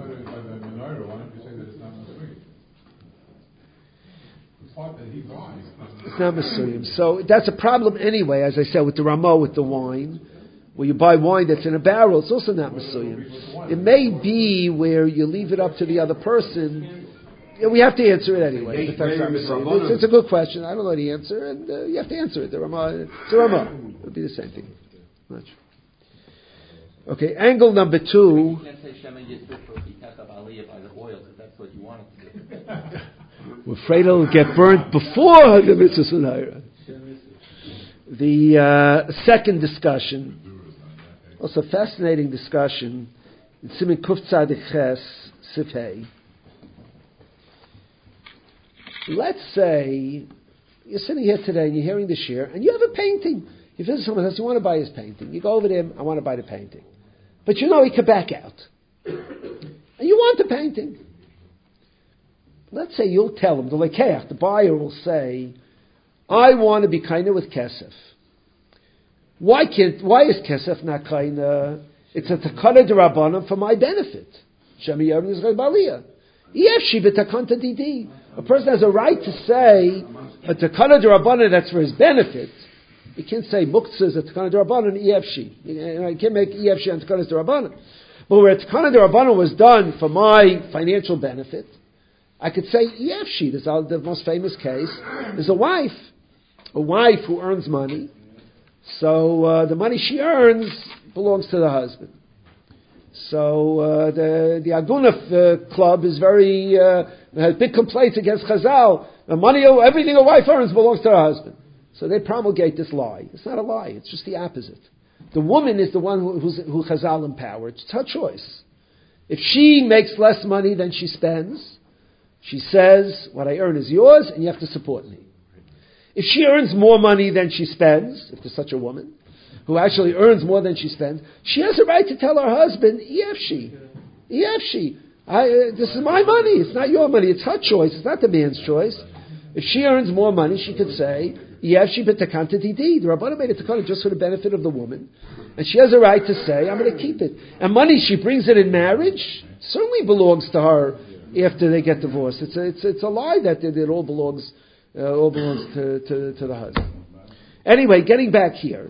It's not Mesuyim. So that's a problem anyway, as I said, with the Ramah, with the wine. Where you buy wine that's in a barrel, it's also not Mesuyim. It may be where you leave it up to the other person. Yeah, we have to answer it anyway. It's, it's, it's a good question. I don't know the answer, and uh, you have to answer it. The Ramah, it's a Ramah. It would be the same thing. Much. Okay, angle number two. We're afraid it'll get burnt before the mitzvah sunayra. The uh, second discussion, also fascinating discussion, in Siman Kuf Tzadik Ches Sifhei. Let's say you're sitting here today and you're hearing the shir, and you have a painting. You visit someone else, you want to buy his painting. You go over to him, I want to buy the painting. But you know he could back out. And you want the painting. Let's say you'll tell him, the lekeach, the buyer will say, I want to be kind of with kesef. Why can't? Why is kesef not kind of? It's a takana d'Rabbanan for my benefit. Shemi Yavin Yisrael Baliyah. Yefshi b'takanta didi. A person has a right to say a takana d'Rabbanan that's for his benefit. You can't say muktzah is a takana d'Rabbanan yefshi. You can't make yefshi on takana d'Rabbanan. But where a takana d'Rabbanan was done for my financial benefit, I could say yefshi. There's the most famous case. There's a wife, a wife who earns money. So uh, the money she earns belongs to the husband. So uh, the the Agunah uh, club is very uh, has big complaints against Chazal. The money, everything a wife earns belongs to her husband. So they promulgate this lie. It's not a lie. It's just the opposite. The woman is the one who, who's, who Chazal empowered. It's her choice. If she makes less money than she spends, she says, what I earn is yours, and you have to support me. If she earns more money than she spends, if there's such a woman, who actually earns more than she spends, she has a right to tell her husband, Yefshi, Yefshi, I, uh, this is my money, it's not your money, it's her choice, it's not the man's choice. If she earns more money, she could say, Yefshi betakanta didi. The Rabbanah made a takana just for the benefit of the woman. And she has a right to say, I'm going to keep it. And money, she brings it in marriage, certainly belongs to her after they get divorced. It's a, it's, it's a lie that it, it all belongs, uh, all belongs to, to, to the husband. Anyway, getting back here.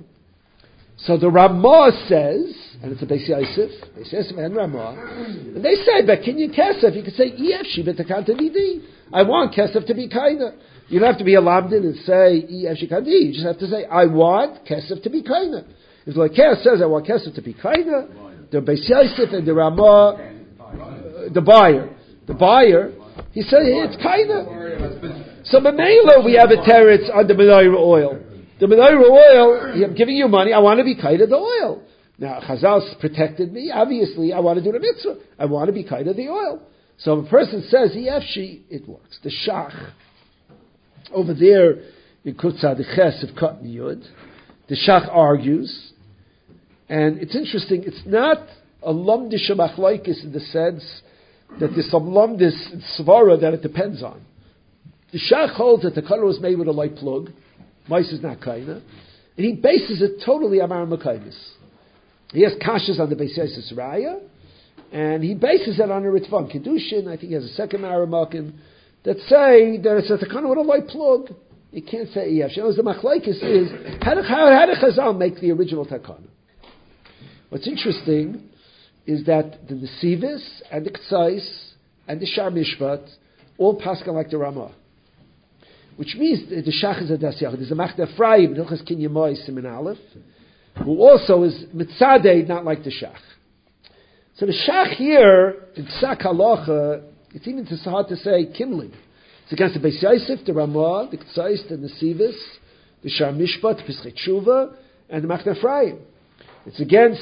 So the Ramah says, and it's a Beis Yosef, Beis Yosef and Ramah, and they say, Bekinyan Kesef, you can say, Yefshi betakanta didi. I want Kesef to be kaina. You don't have to be a lamdin and say, Yefshi kandi. You just have to say, I want Kesef to be kaina. If the Lekeh says, I want Kesef to be kaina, the Beis Yosef and the Ramah, uh, the buyer, the buyer, he said, it's kaina. So B'meila, we have a teretz on the menorah oil. The menorah oil, I'm giving you money, I want to be kaina the oil. Now, Chazal's protected me, obviously, I want to do the mitzvah. I want to be kaina the oil. So if a person says, Yefshi, it works. The Shach, over there, in Kutzah, the Ches of Katan Yud, the Shach argues, and it's interesting, it's not a Lomdish Machlaikis in the sense that there's some Lomdish Svara that it depends on. The Shach holds that the color was made with a light plug, Mice is not kaina, and he bases it totally on Amar Makaimis. He has kashas on the Beis Yosef Raya, and he bases it on a Ritvan Kedushin. I think he has a second Maramakim that say that it's a takana with a light plug. You can't say Yesh. The machlaikis is how did, how, how did Chazal make the original takana? What's interesting is that the Nesivis and the Ktsais and the Shar Mishpat all pascha like the Ramah. Which means the Shach is a Dasyach. There's a Machda Ephraim, Hilchas Kinyamoy, Siman Aleph, who also is Mitzadeh, not like the Shach. So the Shach here, in Psak Halacha, it's even too hard to say Kimling. It's against the Beis Yosef, the Ramah, the Ktsais, the Nesivis, the Shar Mishpat, Pesach Tshuva, and the Machda Ephraim. It's against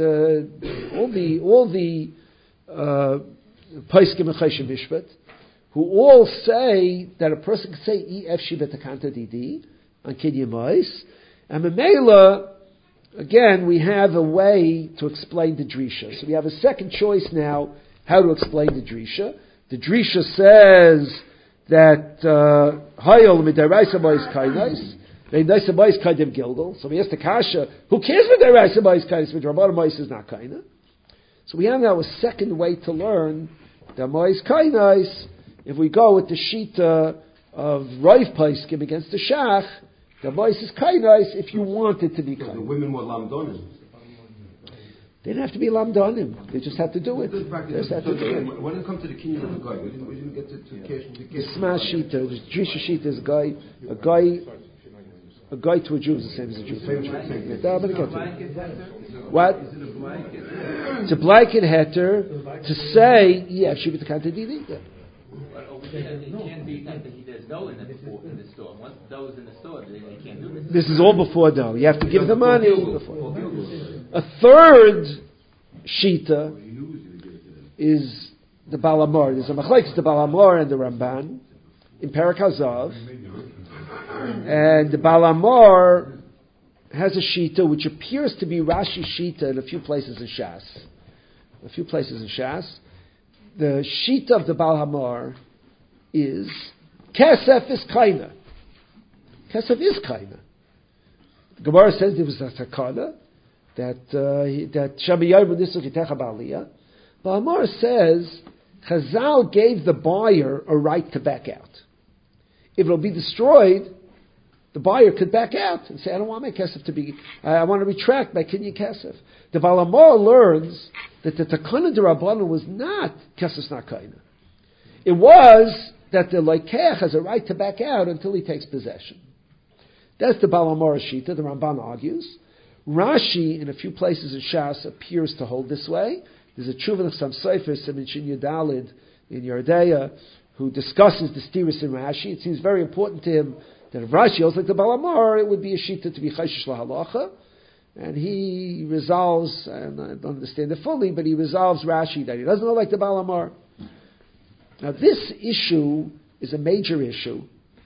uh, all the all the uh, Paiskim and Choshen Mishpat, who all say that a person can say Ef Shibetakanta Didi on Kinyan Mois, and Memela, again, we have a way to explain the Drisha. So we have a second choice now how to explain the Drisha. The Drisha says that Hayol Midaraisa Mois Kainais, Midaraisa Mois Kaidim Gilgal. So we ask the Kasha, who cares Midaraisa Mois Kainais? Midrabana Mois is not Kaina. So we have now a second way to learn that Mois Kainais. If we go with the Shita of Rav Paiskim against the Shach, the voice is kainais if you want it to be kainais. The women were lamdonim. They didn't have to be lamdonim. They just had to do it. They just had to do it. When it comes to the kinyan of the guy, we didn't, we didn't get to, to yeah. cash the The smash Shita, the Drisha Shita is a guy, a guy, a guy to a Jew is the same as a Jew. I'm going to get to it. What? It's a blanket heter to say, yeah, she be the kantadidi. Yeah. It can't be that there's dough in the, in the store. Once dough is in the store, they, they can't do it. This is all before dough. You have to give the money before. A third shita is the Balamor. There's a machlekes the Balamor and the Ramban in Perek Hazav, and the Balamor has a shita which appears to be Rashi shita in a few places in Shas. A few places in Shas. The shita of the Balamor is Kesef is kaina. Kesef is kaina. The Gemara says there was a takana that uh, that Shamiyayim Nisuk Yitecha Ba'aliyah. Balamor says Chazal gave the buyer a right to back out. If it'll be destroyed, the buyer could back out and say, I don't want my kesef to be, I, I want to retract my kinyan kesef. The Balamor learns that the takana d'Rabbanan was not kesef not kaina. It was that the Leikech has a right to back out until he takes possession. That's the Balamor Shita, the Ramban argues. Rashi, in a few places in Shas, appears to hold this way. There's a Tshuva of some Seifers, Simin Shin Yudalid, in Yerdeya, who discusses the Stiris in Rashi. It seems very important to him that if Rashi holds like the Balamor, it would be a Shita to be Chayshish LaHalacha. And he resolves, and I don't understand it fully, but he resolves Rashi that he doesn't know like the Baal Amar. Now this issue is a major issue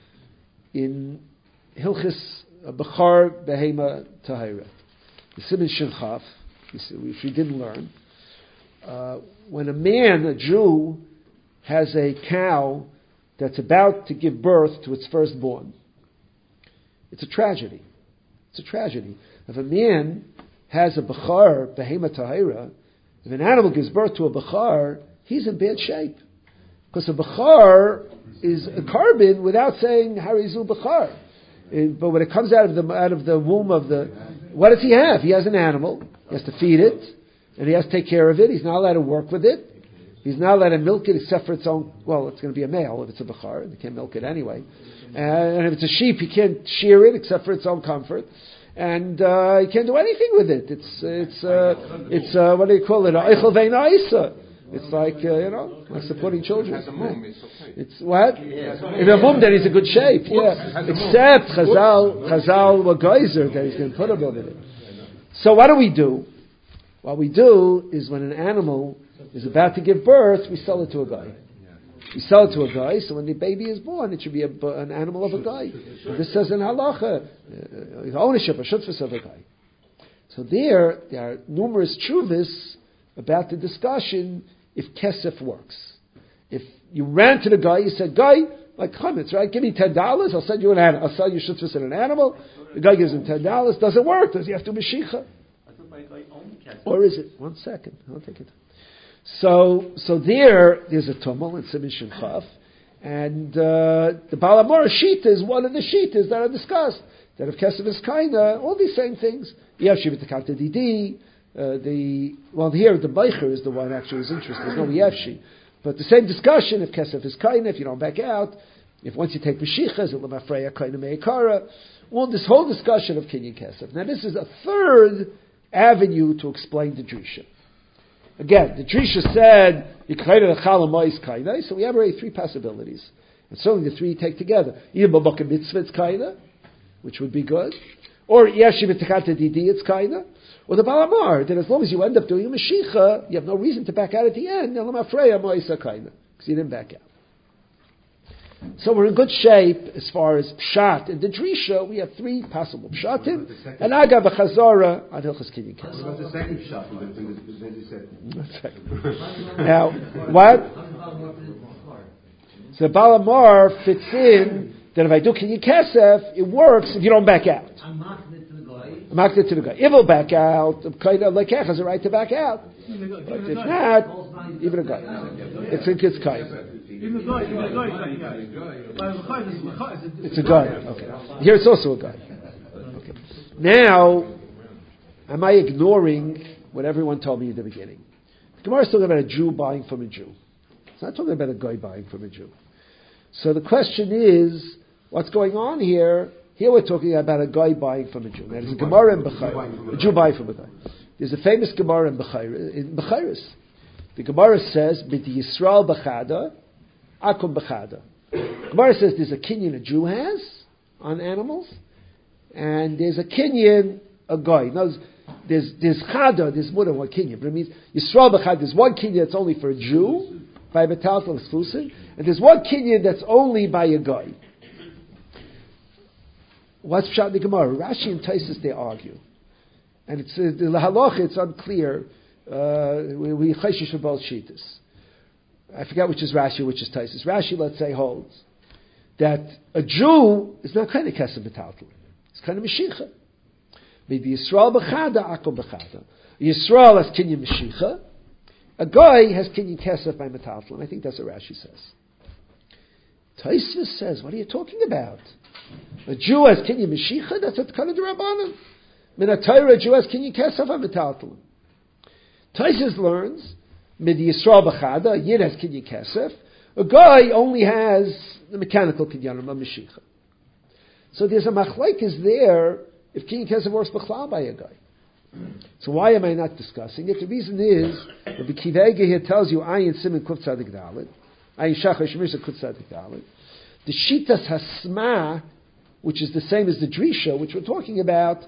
in Hilchis Bechar Behema Tahira. The Siman Shin Chaf, which we didn't learn. Uh, when a man, a Jew, has a cow that's about to give birth to its firstborn, it's a tragedy. It's a tragedy. If a man has a Bechar Behema Tahira, if an animal gives birth to a Bechar, he's in bad shape. Because a Bechar is a carbon without saying Harizu Bechar. It, but when it comes out of the out of the womb of the, what does he have? He has an animal. He has to feed it, and he has to take care of it. He's not allowed to work with it. He's not allowed to milk it except for its own. Well, it's going to be a male if it's a Bechar. They can't milk it anyway. And if it's a sheep, he can't shear it except for its own comfort. And uh, he can't do anything with it. It's it's uh, it's uh, what do you call it? Eichel vein Aisa. It's like, uh, you know, like supporting children. As a mum, it's okay. It's what? If a mum, then he's in good shape. Yeah. Except Chazal, Chazal were geyser that he's going to put him over it. So what do we do? What we do is when an animal is about to give birth, we sell it to a guy. We sell it to a guy, so when the baby is born, it should be a, an animal of a guy. This says in halacha, uh, ownership, a shutzvus of a guy. So there, there are numerous chuvas about the discussion if kesef works. If you ran to the guy, you said, guy, like chametz, right? Give me ten dollars, I'll send you an animal. I'll sell you shutzvus in an animal. The guy gives him ten dollars. Does it work? Does he have to meshicha? Or is it? One second, I'll take it. So, so there, there's a tumul in Siman Shin Chaf, and uh, the Baal Amar Shita is one of the Shitas that are discussed. That of Kesef is Kaina, all these same things. You have Shivit Takanta Didi, the, well here the Beicher is the one actually who's interested, there's no Yevshi. But the same discussion, if Kesef is Kaina, if you don't back out, if once you take Mashiach, is it Lemafreya Kaina Meikara? Well, this whole discussion of Kinyan Kesef. Now this is a third avenue to explain the Drisha. Again, the Drisha said, so we have already three possibilities. And certainly the three you take together. Either Babaka Mitzvah, it's Kaina, which would be good. Or Yeshi B'Tekata Didi, it's Kaina. Or the Baal Amar, that as long as you end up doing a Mashiach, you have no reason to back out at the end, because you didn't back out. So we're in good shape as far as Pshat and the Drisha. We have three possible Pshatim, and Aga B'Chazara on Hilchas Kinyan Kesef. What's the second Pshat that you said? Now, what? So Baal Amar fits in that if I do Kinyan Kesef, it works if you don't back out. I'm marking it to the guy. I'm marking it to the guy. If he'll back out, the Lekech has a right to back out. But if not, even a guy. It's a kid's Kain. Even the guy, even the guy, yeah. It's a guy. Okay. Here it's also a guy. Okay. Now, am I ignoring what everyone told me in the beginning? The Gemara is talking about a Jew buying from a Jew. It's not talking about a guy buying from a Jew. So the question is, what's going on here? Here we're talking about a guy buying from a Jew. Now, there's a Gemara in Bechayr. A Jew buying from a guy. There's a famous Gemara in Bechayr, in Bechayris. The Gemara says, "B'di Yisrael b'chada, akum b'chada." Gemara says there's a kinyan a Jew has on animals, and there's a kinyan a guy. Now, there's there's chada, there's more than one kinyan, but it means Yisrael b'chada. There's one kinyan that's only for a Jew by metaltal exclusive, and there's one kinyan that's only by a guy. What's pshat in the Gemara? Rashi and Taisus they argue. And it's uh, the halacha. It's unclear. Uh, we we chayshish for both shitas. I forget which is Rashi, which is Taisus. Rashi, let's say, holds that a Jew is not kind of kesef b'taltal. It's kind of meshicha. Maybe Yisrael b'chada, akom b'chada. Yisrael has kinyan meshicha. A guy has kinyan kesef by metaltal, and I think that's what Rashi says. Taisus says, "What are you talking about? A Jew has kinyan meshicha. That's what kind of the Rabbanan." Min a Jew has kinyan kesef on metaltal. Taisus learns mid Yisrael b'chada, a yid has kinyan kesef. A guy only has the mechanical kinyan of meshicha. So there's a machlekes there if kinyan kesef works b'chlal by a guy. So why am I not discussing it? The reason is that the Kivega here tells you ayin simin kuf tzadik dalet, ayin shachar shemir kuf tzadik dalet. The shitas hasma, which is the same as the drisha, which we're talking about,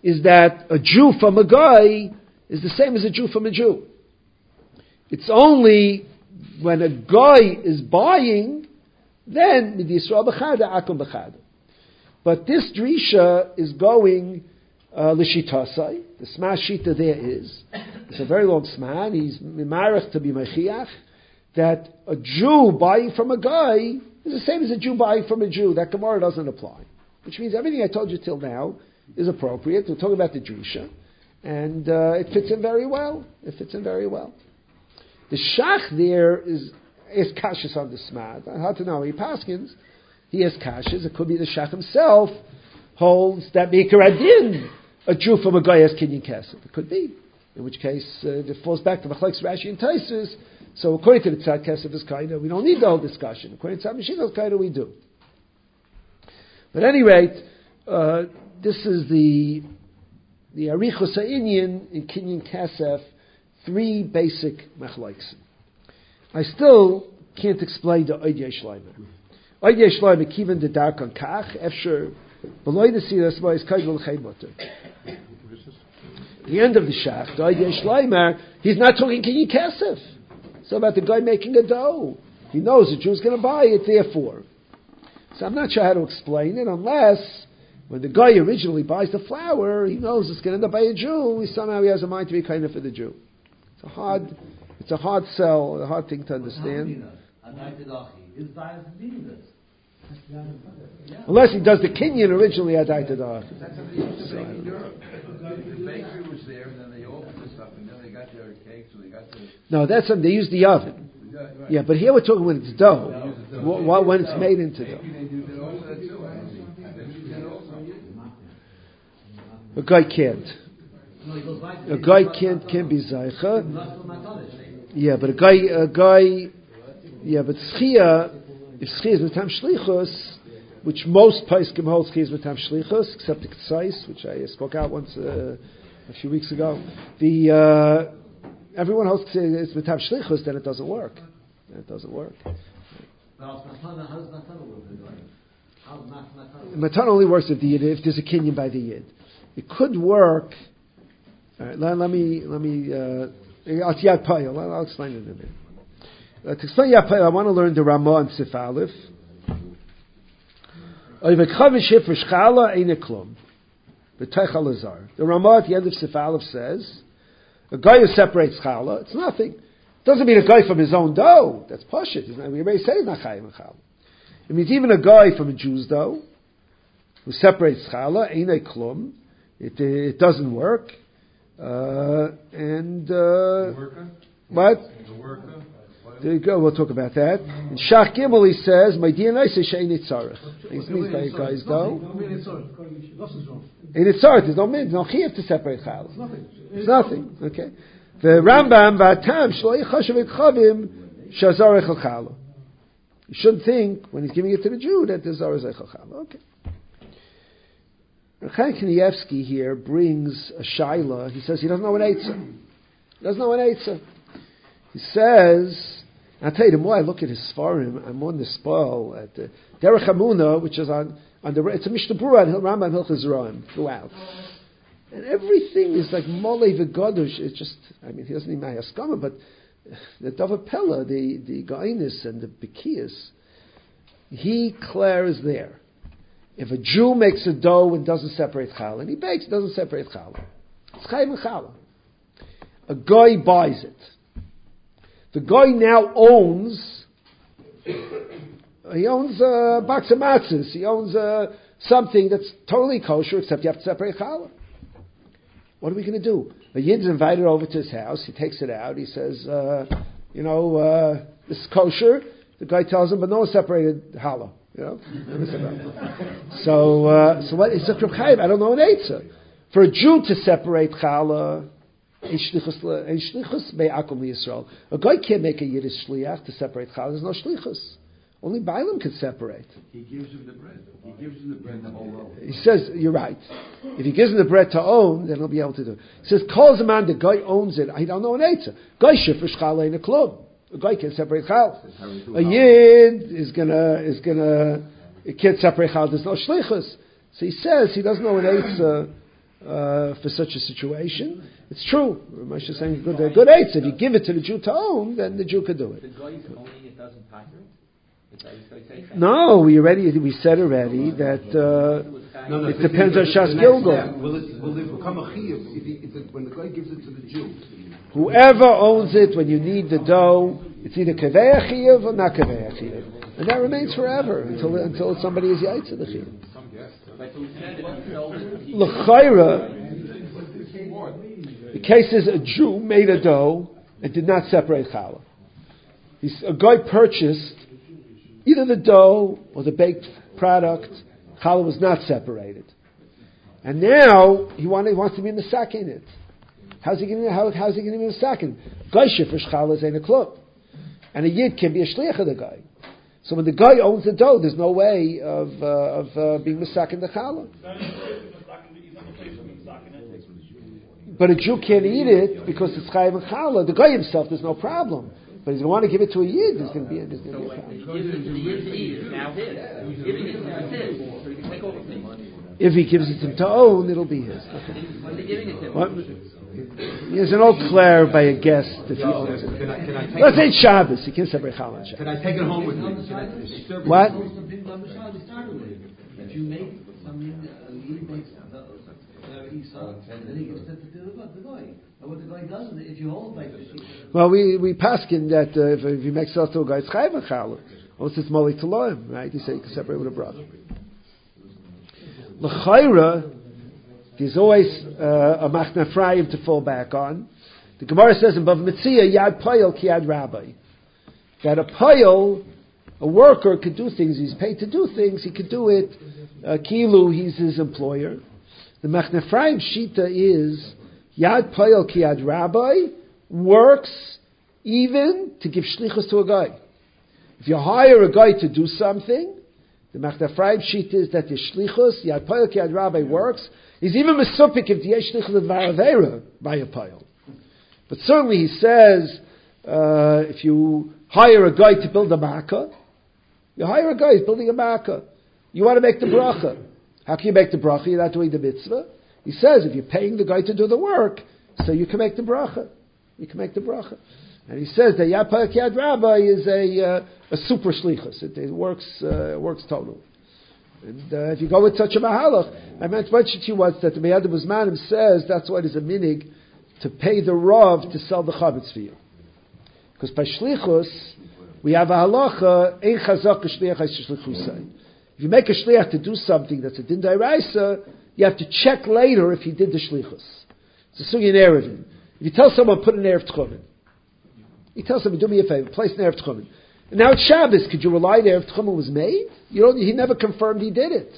is that a Jew from a guy is the same as a Jew from a Jew. It's only when a guy is buying, then mid Yisrael b'chada, akum b'chada. But this drisha is going uh, l'shitasai. The smash shita there is it's a very long sman. He's mimarech to be mechiach that a Jew buying from a guy is the same as a Jew buying from a Jew. That Gemara doesn't apply, which means everything I told you till now is appropriate. We're talking about the drisha, and uh, it fits in very well. It fits in very well. The shach there is is kashis on the smad. How to know? He paskins. He has kashis. It could be the shach himself holds that Mikar Adin, a Jew from a guy has kinyan kesef. It could be. In which case, uh, it falls back to Machlekes Rashi and Taisus. So according to the Tzad Kesef is kind of, we don't need the whole discussion. According to Tzad Mashiach is kind of, we do. But at any rate, uh, this is the the Arichos HaInyan in kinyan kesef, three basic machlokes. I still can't explain the Oid Yesh Leimer. Oid Yesh Leimer kiven de dark on kach efsher beloy the siras by is kaidol chaymoter. The end of the shach, the Oid Yesh Leimer, he's not talking kinyan kesef. So about the guy making a dough. He knows the Jew's going to buy it, therefore. So I'm not sure how to explain it, unless when the guy originally buys the flour, he knows it's going to end up by a Jew. He somehow he has a mind to be kind of for the Jew. It's a hard, it's a hard sell, a hard thing to understand. Unless he does the kinyan originally at Aitadach. The bakery was there, and then they opened the stuff, and then they got their cakes, and they got the... No, that's something, they use the oven. Yeah, right. Yeah, but here we're talking when it's dough. What, what, when it's made into dough. A guy can't. A guy can't can't be zaycha. Yeah, but a guy a guy. Yeah, but schia, if schia is matam shlichus, which most poskim hold schia is matam shlichus, except the Ksais, which I spoke out once uh, a few weeks ago. The uh, everyone holds schia is matam shlichus, then it doesn't work. Then it doesn't work. Matan only works if the yid, if there's a kinyan by the yid. It could work. All right, let, let me let me. Uh, I'll, I'll explain it in a minute. Uh, to explain Yad Payil, I want to learn the Ramah and Sif Aleph. The Ramah at the end of Sif Aleph says, a guy who separates challah, it's nothing. It doesn't mean a guy from his own dough. That's pashut. We already say he's not chayim challah. It means even a guy from a Jew's dough who separates challah, einay klum. It it doesn't work. Uh, and uh, what? There you go. We'll talk about that. In Shach Gimel he says, "My D N A says she'ein itzarich." It means by a guy's dough. In itzarich, there's no min, no chiyuv to separate challah. It's nothing. It's nothing. Okay. The Rambam v'atam shlo yichashav etchavim shazarich al challah. You shouldn't think when he's giving it to the Jew that there's zarich al challah. Okay. Chaim Kanievsky here brings a shaila. He says he doesn't know an eitzah. He doesn't know an eitzah. He says, I'll tell you, the more I look at his svarim, I'm on the spoil at the Derech Hamuna, which is on, on the, it's a Mishnah Berurah and Rambam Hilchos Zeraim throughout. And everything is like Molei v'Gadush. It's just, I mean, he doesn't need my Haskama, but the Davar Pella, the, the Gainis and the Bekias, he declares there. If a Jew makes a dough and doesn't separate challah, and he bakes, doesn't separate challah, it's chayim and challah. A guy buys it. The guy now owns, he owns a box of matzahs, he owns uh, something that's totally kosher, except you have to separate challah. What are we going to do? A yid's invited over to his house, he takes it out, he says, uh, you know, uh, this is kosher. The guy tells him, but no one separated challah. You know, so uh, so what is a krukayim? I don't know an eitzah. For a Jew to separate challah, shlichus me'akum Yisrael. A guy can't make a Yiddish shliach to separate challah. There's no shlichus. Only Bailam can separate. He gives him the bread. He gives him the bread to own. He says, you're right. If he gives him the bread to own, then he'll be able to do it. He says, calls a man, the guy owns it. I don't know an eitzah. Guy shifrish challah in a club. A guy can't separate chal. A yid is gonna is gonna it can't separate chal. There's no shlichus. So he says he doesn't know an eitzah uh, for such a situation. It's true. Moshe is saying good, they're good eights. If you give it to the Jew to own, then the Jew could do it. The guy owning it doesn't pass it? No, we already we said already that uh, no, no, it depends on Shas Gilgal. Will it, will it become a chiyuv if, he, if the, when the guy gives it to the Jew? Whoever owns it when you need the dough, it's either kaveh chiyuv or not kaveh chiyuv, and that remains forever until until somebody is yaitz to the chiyuv. L'chayra, the case is a Jew made a dough and did not separate challah. He's, a guy purchased either the dough or the baked product. Challah was not separated, and now he, want, he wants to be in the sack in it. How's he going? How, how's he going to be in the sack in? Guy shifrish challah is in a club, and a yid can be a shliach of the guy. So when the guy owns the dough, there's no way of uh, of uh, being misak in the challah. But a Jew can't eat it because it's chayav and challah. The guy himself, there's no problem. But he's going to want to give it to a yid. There's going to be a, there's going to be a problem. If he gives it to him to own, it'll be his. What? There's an old Claire by a guest if he owns it. Can I, can I Let's say Shabbos. He can't separate challah and Shabbos. Can I take it home with me? Can I, what? If you make something, a yid makes Esau, and then he gives it to the guy. And what the guy does is, if you hold like this, well, we we paskin that uh, if, if you make sales to a guy, it's chayav and challah. Unless it's moli taloim, right? You say you can separate with a brother. L'chayra, there's always uh, a machna Ephraim to fall back on. The Gemara says in Bava Metzia, yad payil ki yad rabbi. That a payil, a worker, could do things. He's paid to do things. He could do it. Uh, Kilu, he's his employer. The machna Ephraim shita is yad payil ki yad rabbi works even to give shlichus to a guy. If you hire a guy to do something, the machna Ephraim shita is that the shlichus yad payil ki yad rabbi works. He's even mesupik if the yesh shlichus of varavera by a payil. But certainly he says, uh, if you hire a guy to build a makkah, you hire a guy who's building a makkah. You want to make the bracha. How can you make the bracha? You're not doing the mitzvah. He says, if you're paying the guy to do the work, so you can make the bracha. You can make the bracha. And he says that Yad Payil Ki Yad Rabbi is a, uh, a super shlichus. It, it works, uh, works total. And uh, if you go with such a mahalach, I meant to mention to you once that the Meyad Buzmanim says that's why there's a minig to pay the Rav to sell the chametz for you. Because by shlichus, we have a halacha, ein chazak shliach shlichusay. If you make a shliach to do something that's a din d'oraisa, you have to check later if he did the shlichus. It's a sugi in Erevin. If you tell someone, put an Erev Tchumen, you tell someone, do me a favor, place an Erev Tchumen. And now it's Shabbos, could you rely the Erev Tchumen was made? You don't, he never confirmed he did it.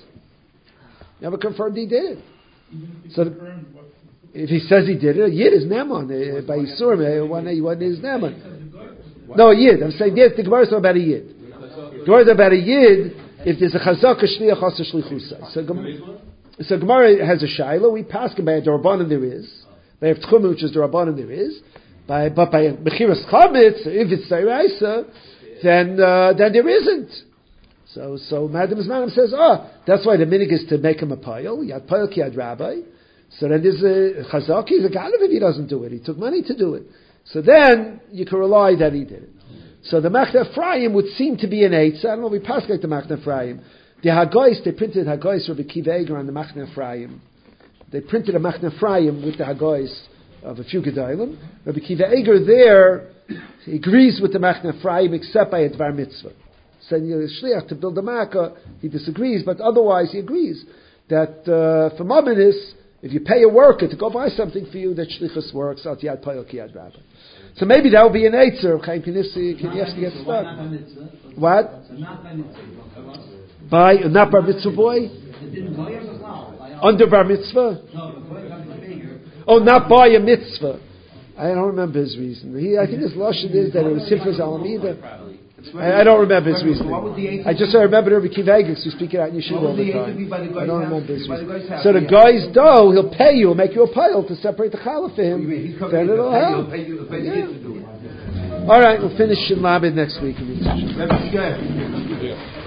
Never confirmed he did it. So the, if he says he did it, a Yid is Neman. Uh, by Yisurim, one is Neman. No, a Yid. I'm saying, yes, the Gemara is about a Yid. The Gemara is about a Yid if there's a Chazak, a Shliach, a Shlichusay. So, so Gemara has a Shaila. We pass by a Dorbanan there is. By a Tchumen, which is Dorbanan there is. By, but by Mechiras Chametz, if it's Dairaisa, then, uh, then there isn't. So, so Madam Zmanim says, oh, that's why the minig is to make him a payil. Yad payil ki yad rabbi. So then there's a chazak, he's a ganav if he doesn't do it. He took money to do it. So then you can rely that he did it. So the Machna Ephraim would seem to be an eight. I don't know if we pass like the Machna Ephraim. The Hagois, they printed Hagois Rabbi Kiva Eger on the Machna Ephraim. They printed a Machna Ephraim with the Hagois of a few Gedalim. Rabbi Kiva Eger there he agrees with the Machna Ephraim except by a Dvar Mitzvah. Sending a shliach to build a makkah, he disagrees, but otherwise he agrees that uh, for Mamonis, if you pay a worker to go buy something for you, that shlichus works out yad payil ki yad rabbi. So maybe that would be an eitzer. Chaim Kanievsky gets stuck. What? By not bar mitzvah boy? Under bar mitzvah? Oh, not by a mitzvah. I don't remember his reason. He, I think his lashon is that it was Sifras Alameda. I, I don't remember his reason. I just I remember Rabbi Kiva Eger who speak it out in Yeshiva all the time. I don't remember his reason. So the guy's dough, he'll pay you, he'll make you a pile to separate the challah for him. Then it'll help. Yeah. All right, we'll finish in Lamed next week.